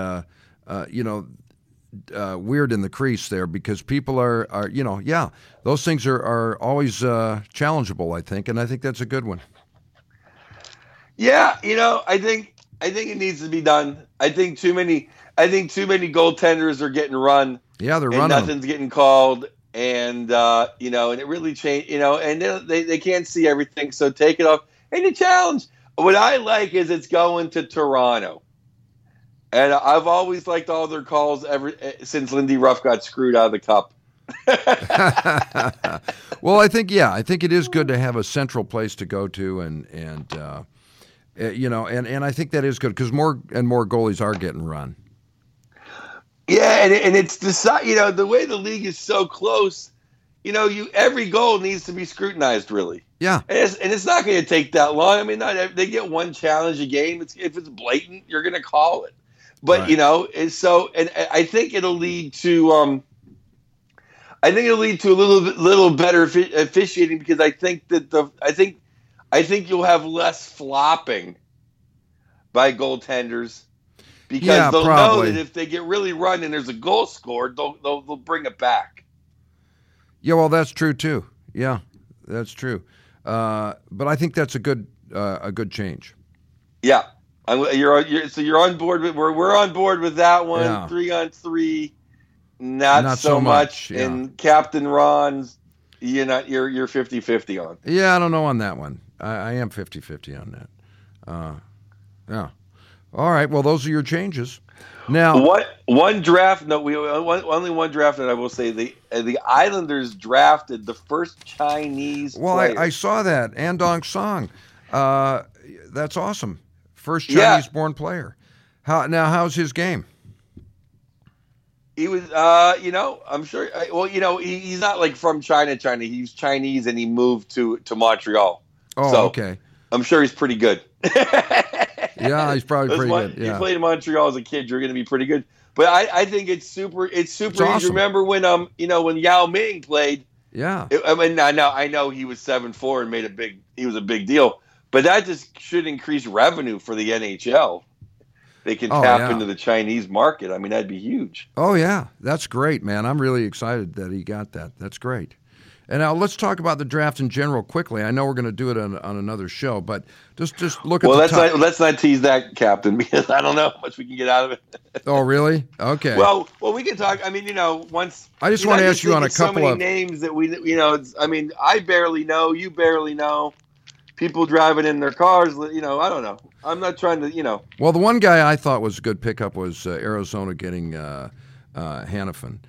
weird in the crease there because people are those things are always challengeable, I think, and I think that's a good one. Yeah, I think it needs to be done. I think too many goaltenders are getting run. Yeah, they're running. Nothing's getting called, and and it really changed. And they can't see everything, so take it off. And the challenge, what I like is it's going to Toronto. And I've always liked all their calls since Lindy Ruff got screwed out of the cup. Well, I think it is good to have a central place to go to, and I think that is good because more and more goalies are getting run. Yeah, and it's the way the league is so close. Every goal needs to be scrutinized, really. Yeah, and it's not going to take that long. I mean, they get one challenge a game. If it's blatant, you're going to call it. But right. And I think it'll lead to a little better officiating because I think that I think you'll have less flopping by goaltenders because they'll know that if they get really run and there's a goal scored, they'll bring it back. Yeah, well, that's true too. Yeah, that's true. But I think that's a good change. Yeah. You're on board with we're on board with that one. Yeah. 3-on-3. not so much. Yeah. And Captain Ron's, you're 50-50 on. Yeah, I don't know on that one. I am 50-50 on that. Yeah. All right. Well, those are your changes. Now, one draft? No, only one draft that I will say the Islanders drafted the first Chinese. Well, player. I saw that Andong Song. That's awesome. First Chinese-born player. How's his game? He was, I'm sure. He's not like from China. He's Chinese, and he moved to Montreal. Oh, so, okay. I'm sure he's pretty good. Yeah, he's probably pretty good. Yeah. You played in Montreal as a kid, you're going to be pretty good. But I think it's super. It's super easy. Awesome. Remember when when Yao Ming played? Yeah. I know he was 7'4" and he was a big deal. But that just should increase revenue for the NHL. They can tap into the Chinese market. I mean, that'd be huge. Oh yeah, that's great, man. I'm really excited that he got that. That's great. And now let's talk about the draft in general quickly. I know we're going to do it on another show, but just look at let's not tease that, Captain, because I don't know how much we can get out of it. Oh, really? Okay. Well, we can talk. I mean, once. I just want to ask you on a couple so many of names that I barely know. You barely know. People driving in their cars. I don't know. I'm not trying to. Well, the one guy I thought was a good pickup was Arizona getting Hanifin.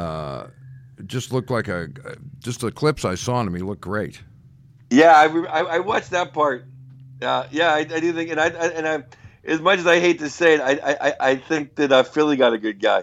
Just looked like just the clips I saw on him. He looked great. Yeah, I watched that part. I do think, and I as much as I hate to say it, I think that Philly got a good guy.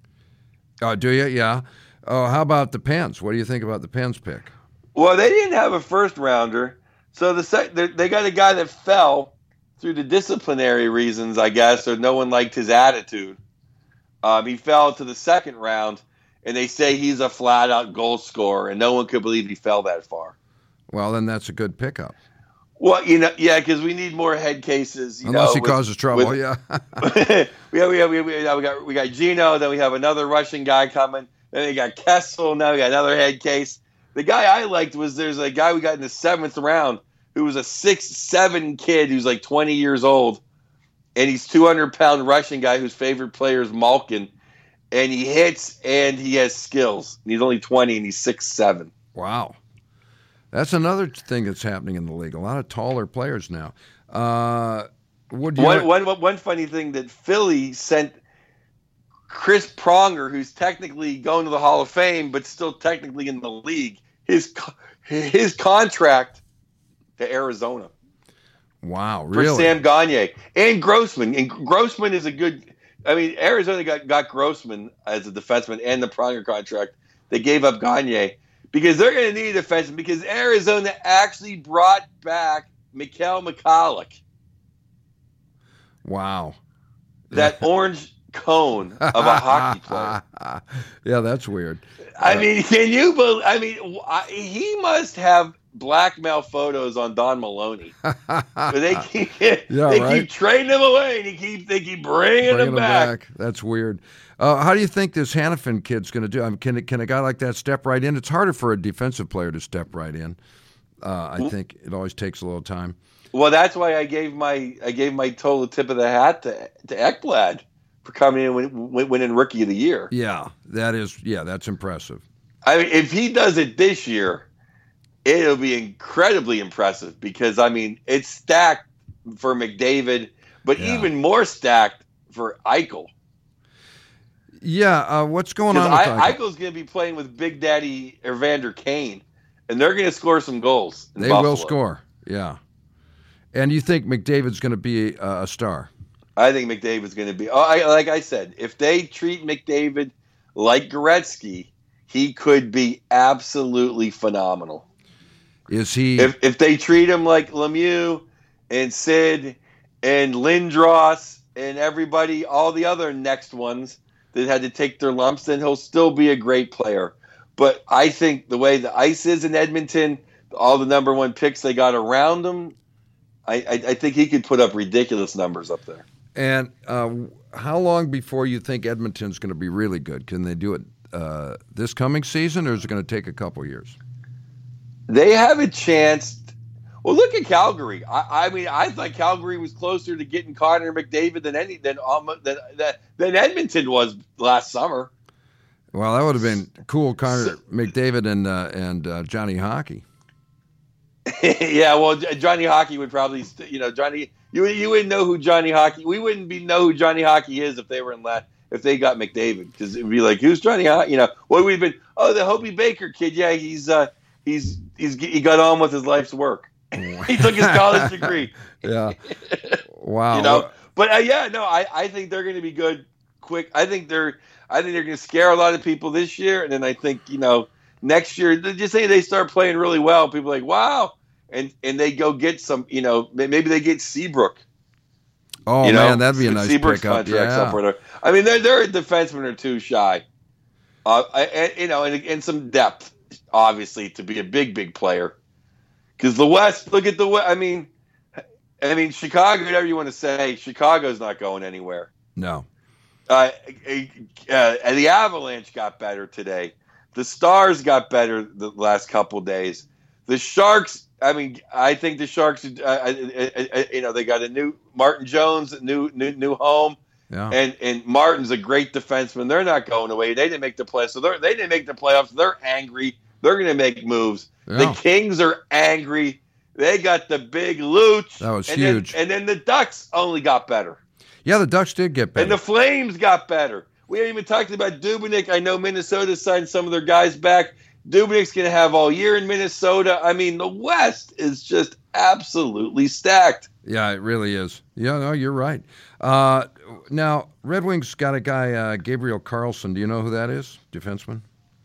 Do you? Yeah. Oh, how about the Pens? What do you think about the Pens pick? Well, they didn't have a first rounder, so they got a guy that fell through the disciplinary reasons, I guess, or no one liked his attitude. He fell to the second round. And they say he's a flat-out goal scorer, and no one could believe he fell that far. Well, then that's a good pickup. Well, because we need more head cases. Unless he causes trouble, yeah. we got Gino, then we have another Russian guy coming. Then we got Kessel, now we got another head case. The guy I liked was there's a guy we got in the 7th round who was a 6'7" kid who's like 20 years old, and he's 200-pound Russian guy whose favorite player is Malkin. And he hits, and he has skills. He's only 20, and he's 6'7". Wow. That's another thing that's happening in the league. A lot of taller players now. One funny thing that Philly sent Chris Pronger, who's technically going to the Hall of Fame, but still technically in the league, his contract to Arizona. Wow, really? For Sam Gagner. And Grossman. And Grossman is a good... I mean, Arizona got Grossman as a defenseman and the Pronger contract. They gave up Gagner because they're going to need a defenseman because Arizona actually brought back Mikhail Michalek. Wow. That orange cone of a hockey player. Yeah, that's weird. I mean, can you believe? I mean, he must have blackmail photos on Don Maloney. They keep trading him away, and they keep bringing him back. That's weird. How do you think this Hanifin kid's going to do? I mean, can a guy like that step right in? It's harder for a defensive player to step right in. I think it always takes a little time. Well, that's why I gave my total tip of the hat to Ekblad for coming in winning Rookie of the Year. Yeah, that's impressive. I mean, if he does it this year, it'll be incredibly impressive because, I mean, it's stacked for McDavid, but even more stacked for Eichel. Yeah, what's going on with Eichel? Eichel's going to be playing with Big Daddy Evander Kane, and they're going to score some goals. They will score, yeah. And you think McDavid's going to be a star? I think McDavid's going to be. Like I said, if they treat McDavid like Gretzky, he could be absolutely phenomenal. Is he? If they treat him like Lemieux and Sid and Lindros and everybody, all the other next ones that had to take their lumps, then he'll still be a great player. But I think the way the ice is in Edmonton, all the number one picks they got around him, I think he could put up ridiculous numbers up there. And how long before you think Edmonton's going to be really good? Can they do it this coming season, or is it going to take a couple years? They have a chance. Well, look at Calgary. I mean, I thought Calgary was closer to getting Connor McDavid than Edmonton was last summer. Well, that would have been cool, Connor McDavid and Johnny Hockey. Yeah, well, Johnny Hockey would probably, Johnny. You wouldn't know who Johnny Hockey. We wouldn't know who Johnny Hockey is if they were if they got McDavid, because it'd be like, who's Johnny Hockey? What we've been. Oh, the Hobie Baker kid. Yeah, he got on with his life's work. He took his college degree. Yeah. Wow. But I think they're going to be good quick. I think they're going to scare a lot of people this year, and then I think next year, just say they start playing really well, people are like, wow, and they go get some, maybe they get Seabrook. Oh man, that'd be a nice Seabrook's pickup. Yeah. I mean, they're a defenseman or two shy, and some depth, obviously, to be a big player. Because the West, look at the West. I mean, Chicago, whatever you want to say, Chicago's not going anywhere. No. The Avalanche got better today. The Stars got better the last couple of days. The Sharks, I think the Sharks, they got a new Martin Jones, new home. Yeah. And Martin's a great defenseman. They're not going away. They didn't make the playoffs. So they didn't make the playoffs. They're angry. They're going to make moves. Yeah. The Kings are angry. They got the big Luch. That was huge. And then the Ducks only got better. Yeah, the Ducks did get better. And the Flames got better. We haven't even talked about Dubnyk. I know Minnesota signed some of their guys back. Dubnyk's going to have all year in Minnesota. I mean, the West is just absolutely stacked. Yeah, it really is. Yeah, no, you're right. Now, Red Wings got a guy, Gabriel Carlson. Do you know who that is? Defenseman?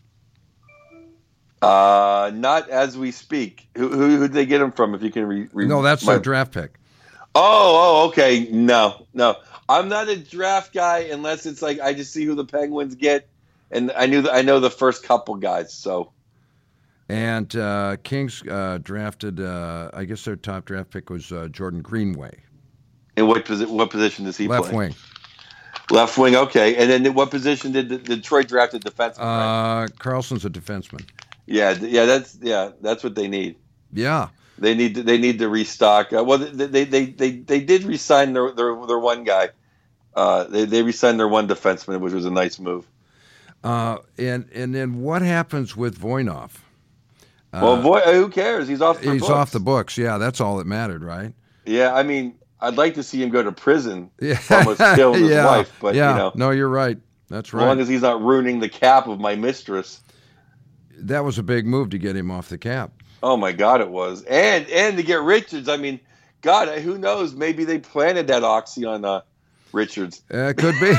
Not as we speak. Who'd they get him from, if you can No, that's their draft pick. Oh, okay. No. I'm not a draft guy unless it's like I just see who the Penguins get, and I know the first couple guys. So, and Kings drafted. I guess their top draft pick was Jordan Greenway. And what position does he play? Left wing. Left wing. Okay. And then what position did Detroit draft a defenseman? Right? Carlson's a defenseman. Yeah. That's what they need. Yeah. They need to restock. Well, they did re-sign their one guy. They re-signed their one defenseman, which was a nice move. And then what happens with Voynov? Who cares? He's off the books. He's off the books. Yeah, that's all that mattered, right? Yeah, I mean, I'd like to see him go to prison. Yeah. Almost kill his wife, but No, you're right. That's right. As long as he's not ruining the cap of my mistress. That was a big move to get him off the cap. Oh my God, it was, and to get Richards. I mean, God, who knows? Maybe they planted that oxy on Richards. Could be.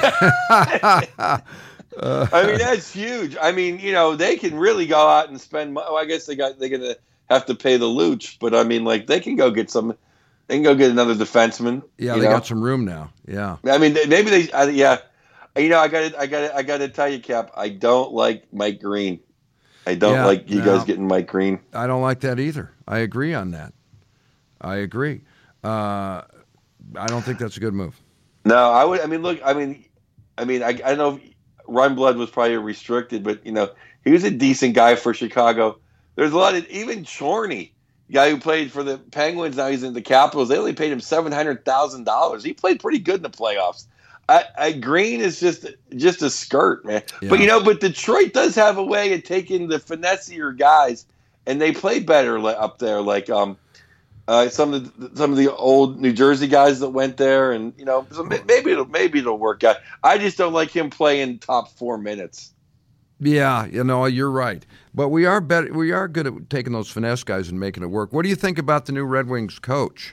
I mean, that's huge. I mean, they can really go out and spend. Well, I guess they're gonna have to pay the Luch, but I mean, like they can go get some. They can go get another defenseman. Yeah, they got some room now. Yeah. I mean, maybe they. Yeah. I got to tell you, Cap. I don't like Mike Green. I don't like you guys getting Mike Green. I don't like that either. I agree on that. I agree. I don't think that's a good move. No, I would. I mean, look. I know Rundblad was probably restricted, but he was a decent guy for Chicago. There's a lot of even Chorney, guy who played for the Penguins. Now he's in the Capitals. They only paid him $700,000. He played pretty good in the playoffs. Green is just a skirt, man. Yeah. But Detroit does have a way of taking the finessier guys, and they play better up there. Like some of the old New Jersey guys that went there, and so maybe it'll work out. I just don't like him playing top 4 minutes. Yeah, you're right. But we are better. We are good at taking those finesse guys and making it work. What do you think about the new Red Wings coach?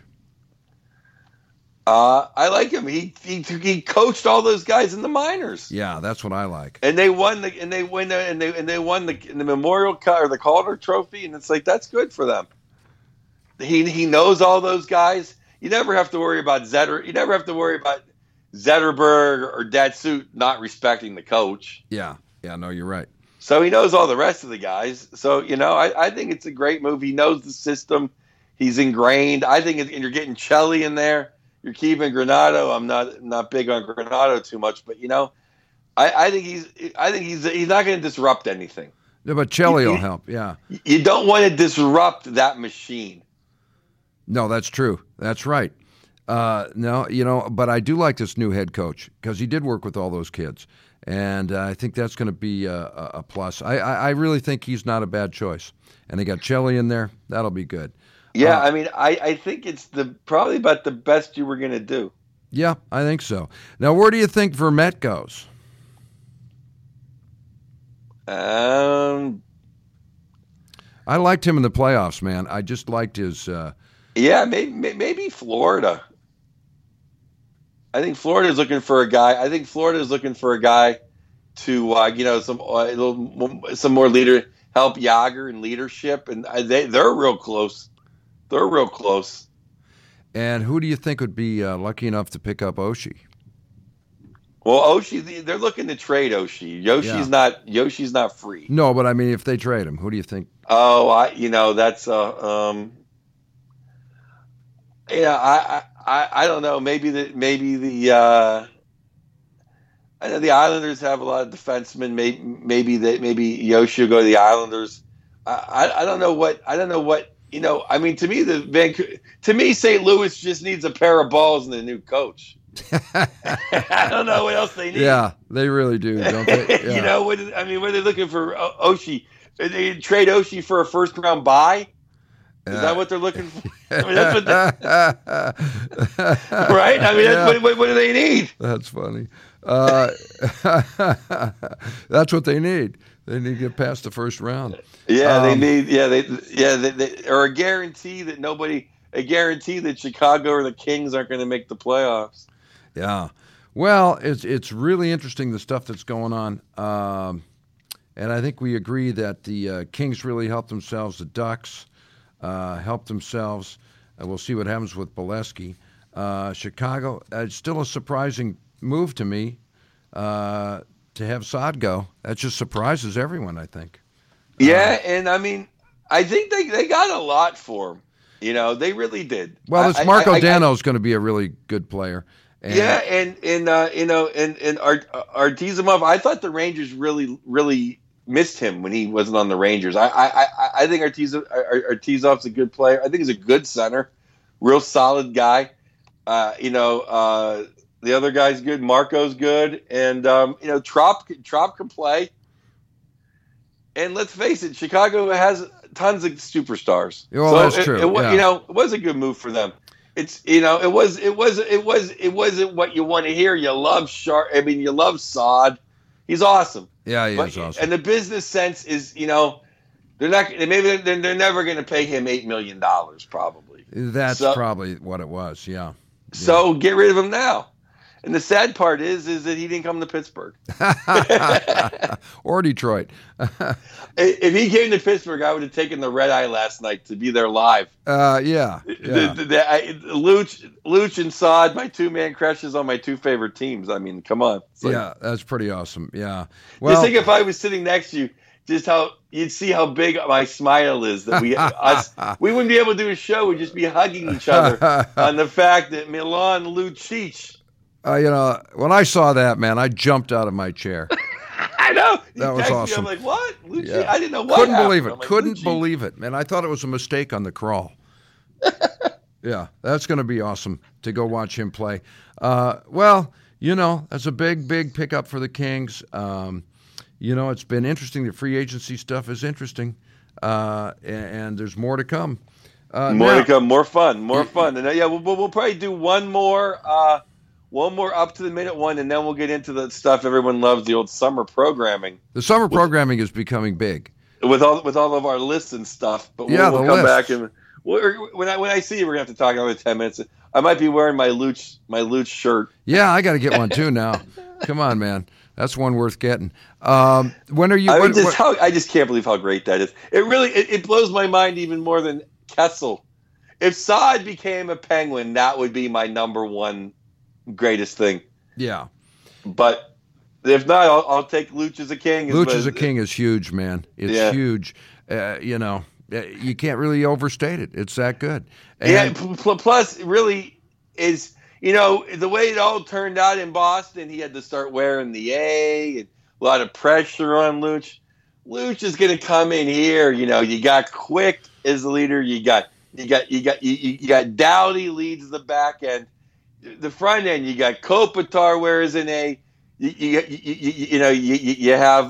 I like him. He coached all those guys in the minors. Yeah, that's what I like. And they won the Memorial Cup or the Calder Trophy, and it's like that's good for them. He knows all those guys. You never have to worry about You never have to worry about Zetterberg or Datsuk not respecting the coach. Yeah. No, you're right. So he knows all the rest of the guys. So I think it's a great move. He knows the system. He's ingrained. I think and you're getting Chelly in there. You're keeping Granato. I'm not big on Granato too much, but I think he's not going to disrupt anything. Yeah, but Chelly will help. Yeah, you don't want to disrupt that machine. No, that's true. That's right. No, but I do like this new head coach because he did work with all those kids, and I think that's going to be a plus. I really think he's not a bad choice, and they got Chelly in there. That'll be good. Yeah, I mean, I think it's probably about the best you were going to do. Yeah, I think so. Now, where do you think Vermette goes? I liked him in the playoffs, man. I just liked his. Yeah, maybe Florida. I think Florida is looking for a guy. I think Florida is looking for a guy to some more leader help Yager in leadership, and they're real close. They're real close. And who do you think would be lucky enough to pick up Oshie? Well, Oshie, they're looking to trade Oshie. Yoshi's not free. No, but I mean, if they trade him, who do you think? Oh, that's I don't know. I know the Islanders have a lot of defensemen. Maybe Yoshi will go to the Islanders. I don't know what. I mean, to me, St. Louis just needs a pair of balls and a new coach. I don't know what else they need. Yeah, they really do, don't they? Yeah. What are they looking for? Oshie? They trade Oshie for a first-round buy? Is that what they're looking for? I mean, that's what right? I mean, what do they need? That's funny. That's what they need. They need to get past the first round. Yeah, they need. Or a guarantee that Chicago or the Kings aren't going to make the playoffs. Yeah. Well, it's really interesting, the stuff that's going on. And I think we agree that the Kings really helped themselves. The Ducks helped themselves. We'll see what happens with Bolesky. Chicago, it's still a surprising move to me to have Saad go. That just surprises everyone, I think. Yeah, and I mean, I think they got a lot for him. They really did. Well, this Marco Dano is going to be a really good player. And Artizimov, I thought the Rangers really, really missed him when he wasn't on the Rangers. I think Artizov's a good player. I think he's a good center, real solid guy. The other guy's good. Marco's good, and Trop can play. And let's face it, Chicago has tons of superstars. Well, so that's true. It was a good move for them. It wasn't what you want to hear. You love you love Saad. He's awesome. Yeah, he is awesome. And the business sense is, they're never going to pay him $8 million probably. That's probably what it was. Yeah. So get rid of him now. And the sad part is that he didn't come to Pittsburgh. Or Detroit. If he came to Pittsburgh, I would have taken the red eye last night to be there live. Yeah. Luch and Saad, my two-man crushes on my two favorite teams. I mean, come on. Yeah, that's pretty awesome. Yeah. Well, just think if I was sitting next to you, just how you'd see how big my smile is. That we wouldn't be able to do a show. We'd just be hugging each other on the fact that Milan Lucic. When I saw that, man, I jumped out of my chair. I know. That was awesome. I'm like, what? Lucic? Yeah. I didn't know what Couldn't happened. believe it. Like, Couldn't Lucic. believe it, man. I thought it was a mistake on the crawl. Yeah, that's going to be awesome to go watch him play. Well, that's a big, big pickup for the Kings. It's been interesting. The free agency stuff is interesting, and there's more to come. To come. More fun. And we'll probably do one more up to the minute one, and then we'll get into the stuff everyone loves, the old summer programming. The summer programming is becoming big with all of our lists and stuff. But we'll come back and when I see you, we're gonna have to talk another 10 minutes. I might be wearing my Luch shirt. Yeah, I got to get one too now. Come on, man. That's one worth getting. When are you? I just can't believe how great that is. It really it blows my mind even more than Kessel. If Saad became a Penguin, that would be my number one greatest thing. Yeah. But if not, I'll take Luch as a King. Luch as a King is huge, man. It's huge. You can't really overstate it. It's that good. And plus, really is, the way it all turned out in Boston, he had to start wearing the A, and a lot of pressure on Luch. Luch is going to come in here. You got Quick as the leader. You got Doughty leads the back end. the front end, you got Kopitar wears an A. You have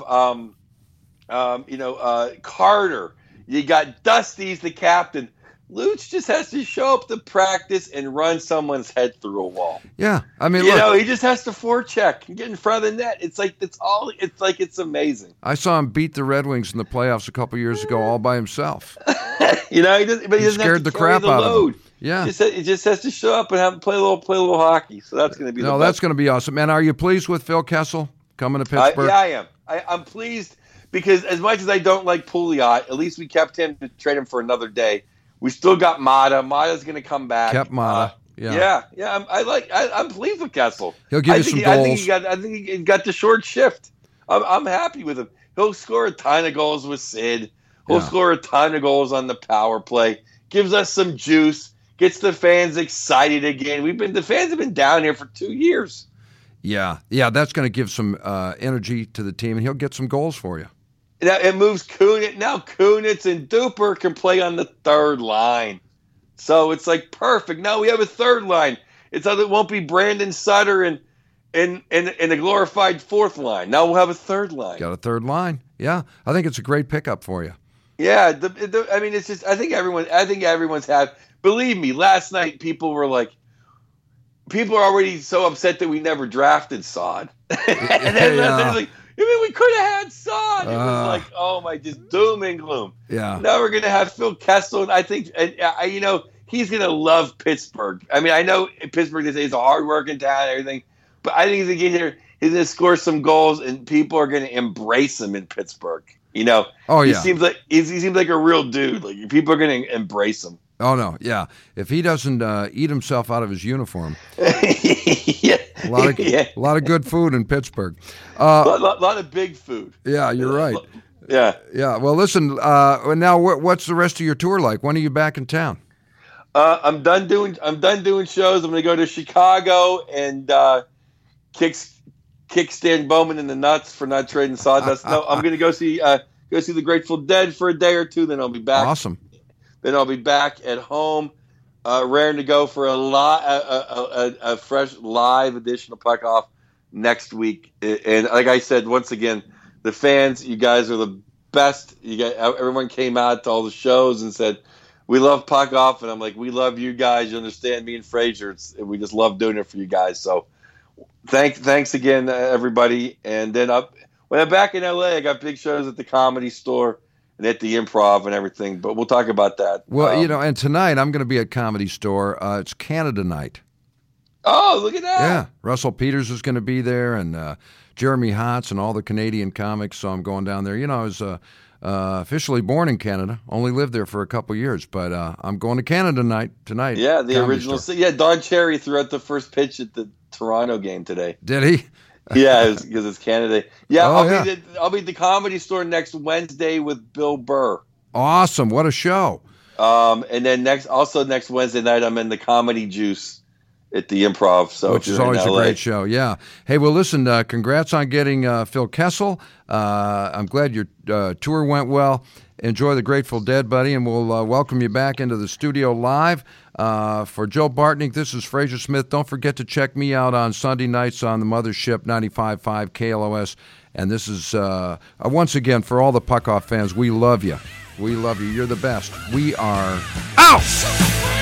Carter. You got Dusty's the captain. Luch just has to show up to practice and run someone's head through a wall. Yeah, I mean, he just has to forecheck and get in front of the net. It's amazing. I saw him beat the Red Wings in the playoffs a couple years ago all by himself. He doesn't scared the crap out of him. Yeah, he just has to show up and play a little hockey. So that's going to be that's going to be awesome. And are you pleased with Phil Kessel coming to Pittsburgh? I am. I'm pleased because as much as I don't like Pouliot, at least we kept him to trade him for another day. We still got Mata. Mata's going to come back. Kept Mata. Yeah. I'm pleased with Kessel. He'll give you some goals. I think he got the short shift. I'm happy with him. He'll score a ton of goals with Sid. He'll score a ton of goals on the power play. Gives us some juice. Gets the fans excited again. The fans have been down here for 2 years. Yeah. That's going to give some energy to the team, and he'll get some goals for you. Now it moves Kunitz. Now Kunitz and Duper can play on the third line. So it's like perfect. Now we have a third line. It won't be Brandon Sutter and a glorified fourth line. Now we'll have a third line. Got a third line. Yeah. I think it's a great pickup for you. Yeah. It's just I think everyone's happy. Believe me, last night people were already so upset that we never drafted Saad. And then they're like, we could have had Saad. It was like, oh my, just doom and gloom. Yeah. Now we're gonna have Phil Kessel, and I think, he's gonna love Pittsburgh. I mean, I know Pittsburgh is a hard-working town and everything, but I think he's gonna get here. He's gonna score some goals, and people are gonna embrace him in Pittsburgh. Oh yeah. He seems like a real dude. Like people are gonna embrace him. Oh no, yeah. If he doesn't eat himself out of his uniform, yeah. a lot of good food in Pittsburgh. A lot of big food. Yeah, you're right. Yeah. Well, listen. Now, what's the rest of your tour like? When are you back in town? I'm done doing shows. I'm going to go to Chicago and kick Stan Bowman in the nuts for not trading Sawdust. No, I'm going to go see the Grateful Dead for a day or two. Then I'll be back. Awesome. Then I'll be back at home, raring to go for a fresh live edition of Puck Off next week. And like I said, once again, the fans, you guys are the best. Everyone came out to all the shows and said, we love Puck Off. And I'm like, we love you guys. You understand me and Frazier. We just love doing it for you guys. So thanks again, everybody. And then when I'm back in LA, I got big shows at the Comedy Store and at the Improv and everything, but we'll talk about that. Well, and tonight I'm going to be at Comedy Store. It's Canada night. Oh, look at that. Yeah, Russell Peters is going to be there, and Jeremy Hotz and all the Canadian comics, so I'm going down there. I was officially born in Canada, only lived there for a couple years, but I'm going to Canada tonight. Yeah, the original. Yeah, Don Cherry threw out the first pitch at the Toronto game today. Did he? Yeah, because it's Canada. Yeah, I'll be at the Comedy Store next Wednesday with Bill Burr. Awesome! What a show! And then next Wednesday night, I'm in the Comedy Juice at the Improv. So which is always a great show. Yeah. Hey, well, listen. Congrats on getting Phil Kessel. I'm glad your tour went well. Enjoy the Grateful Dead, buddy, and we'll welcome you back into the studio live. For Joe Bartnick, this is Frazier Smith. Don't forget to check me out on Sunday nights on the Mothership 95.5 KLOS. And this is, once again, for all the Puck Off fans, we love you. We love you. You're the best. We are out!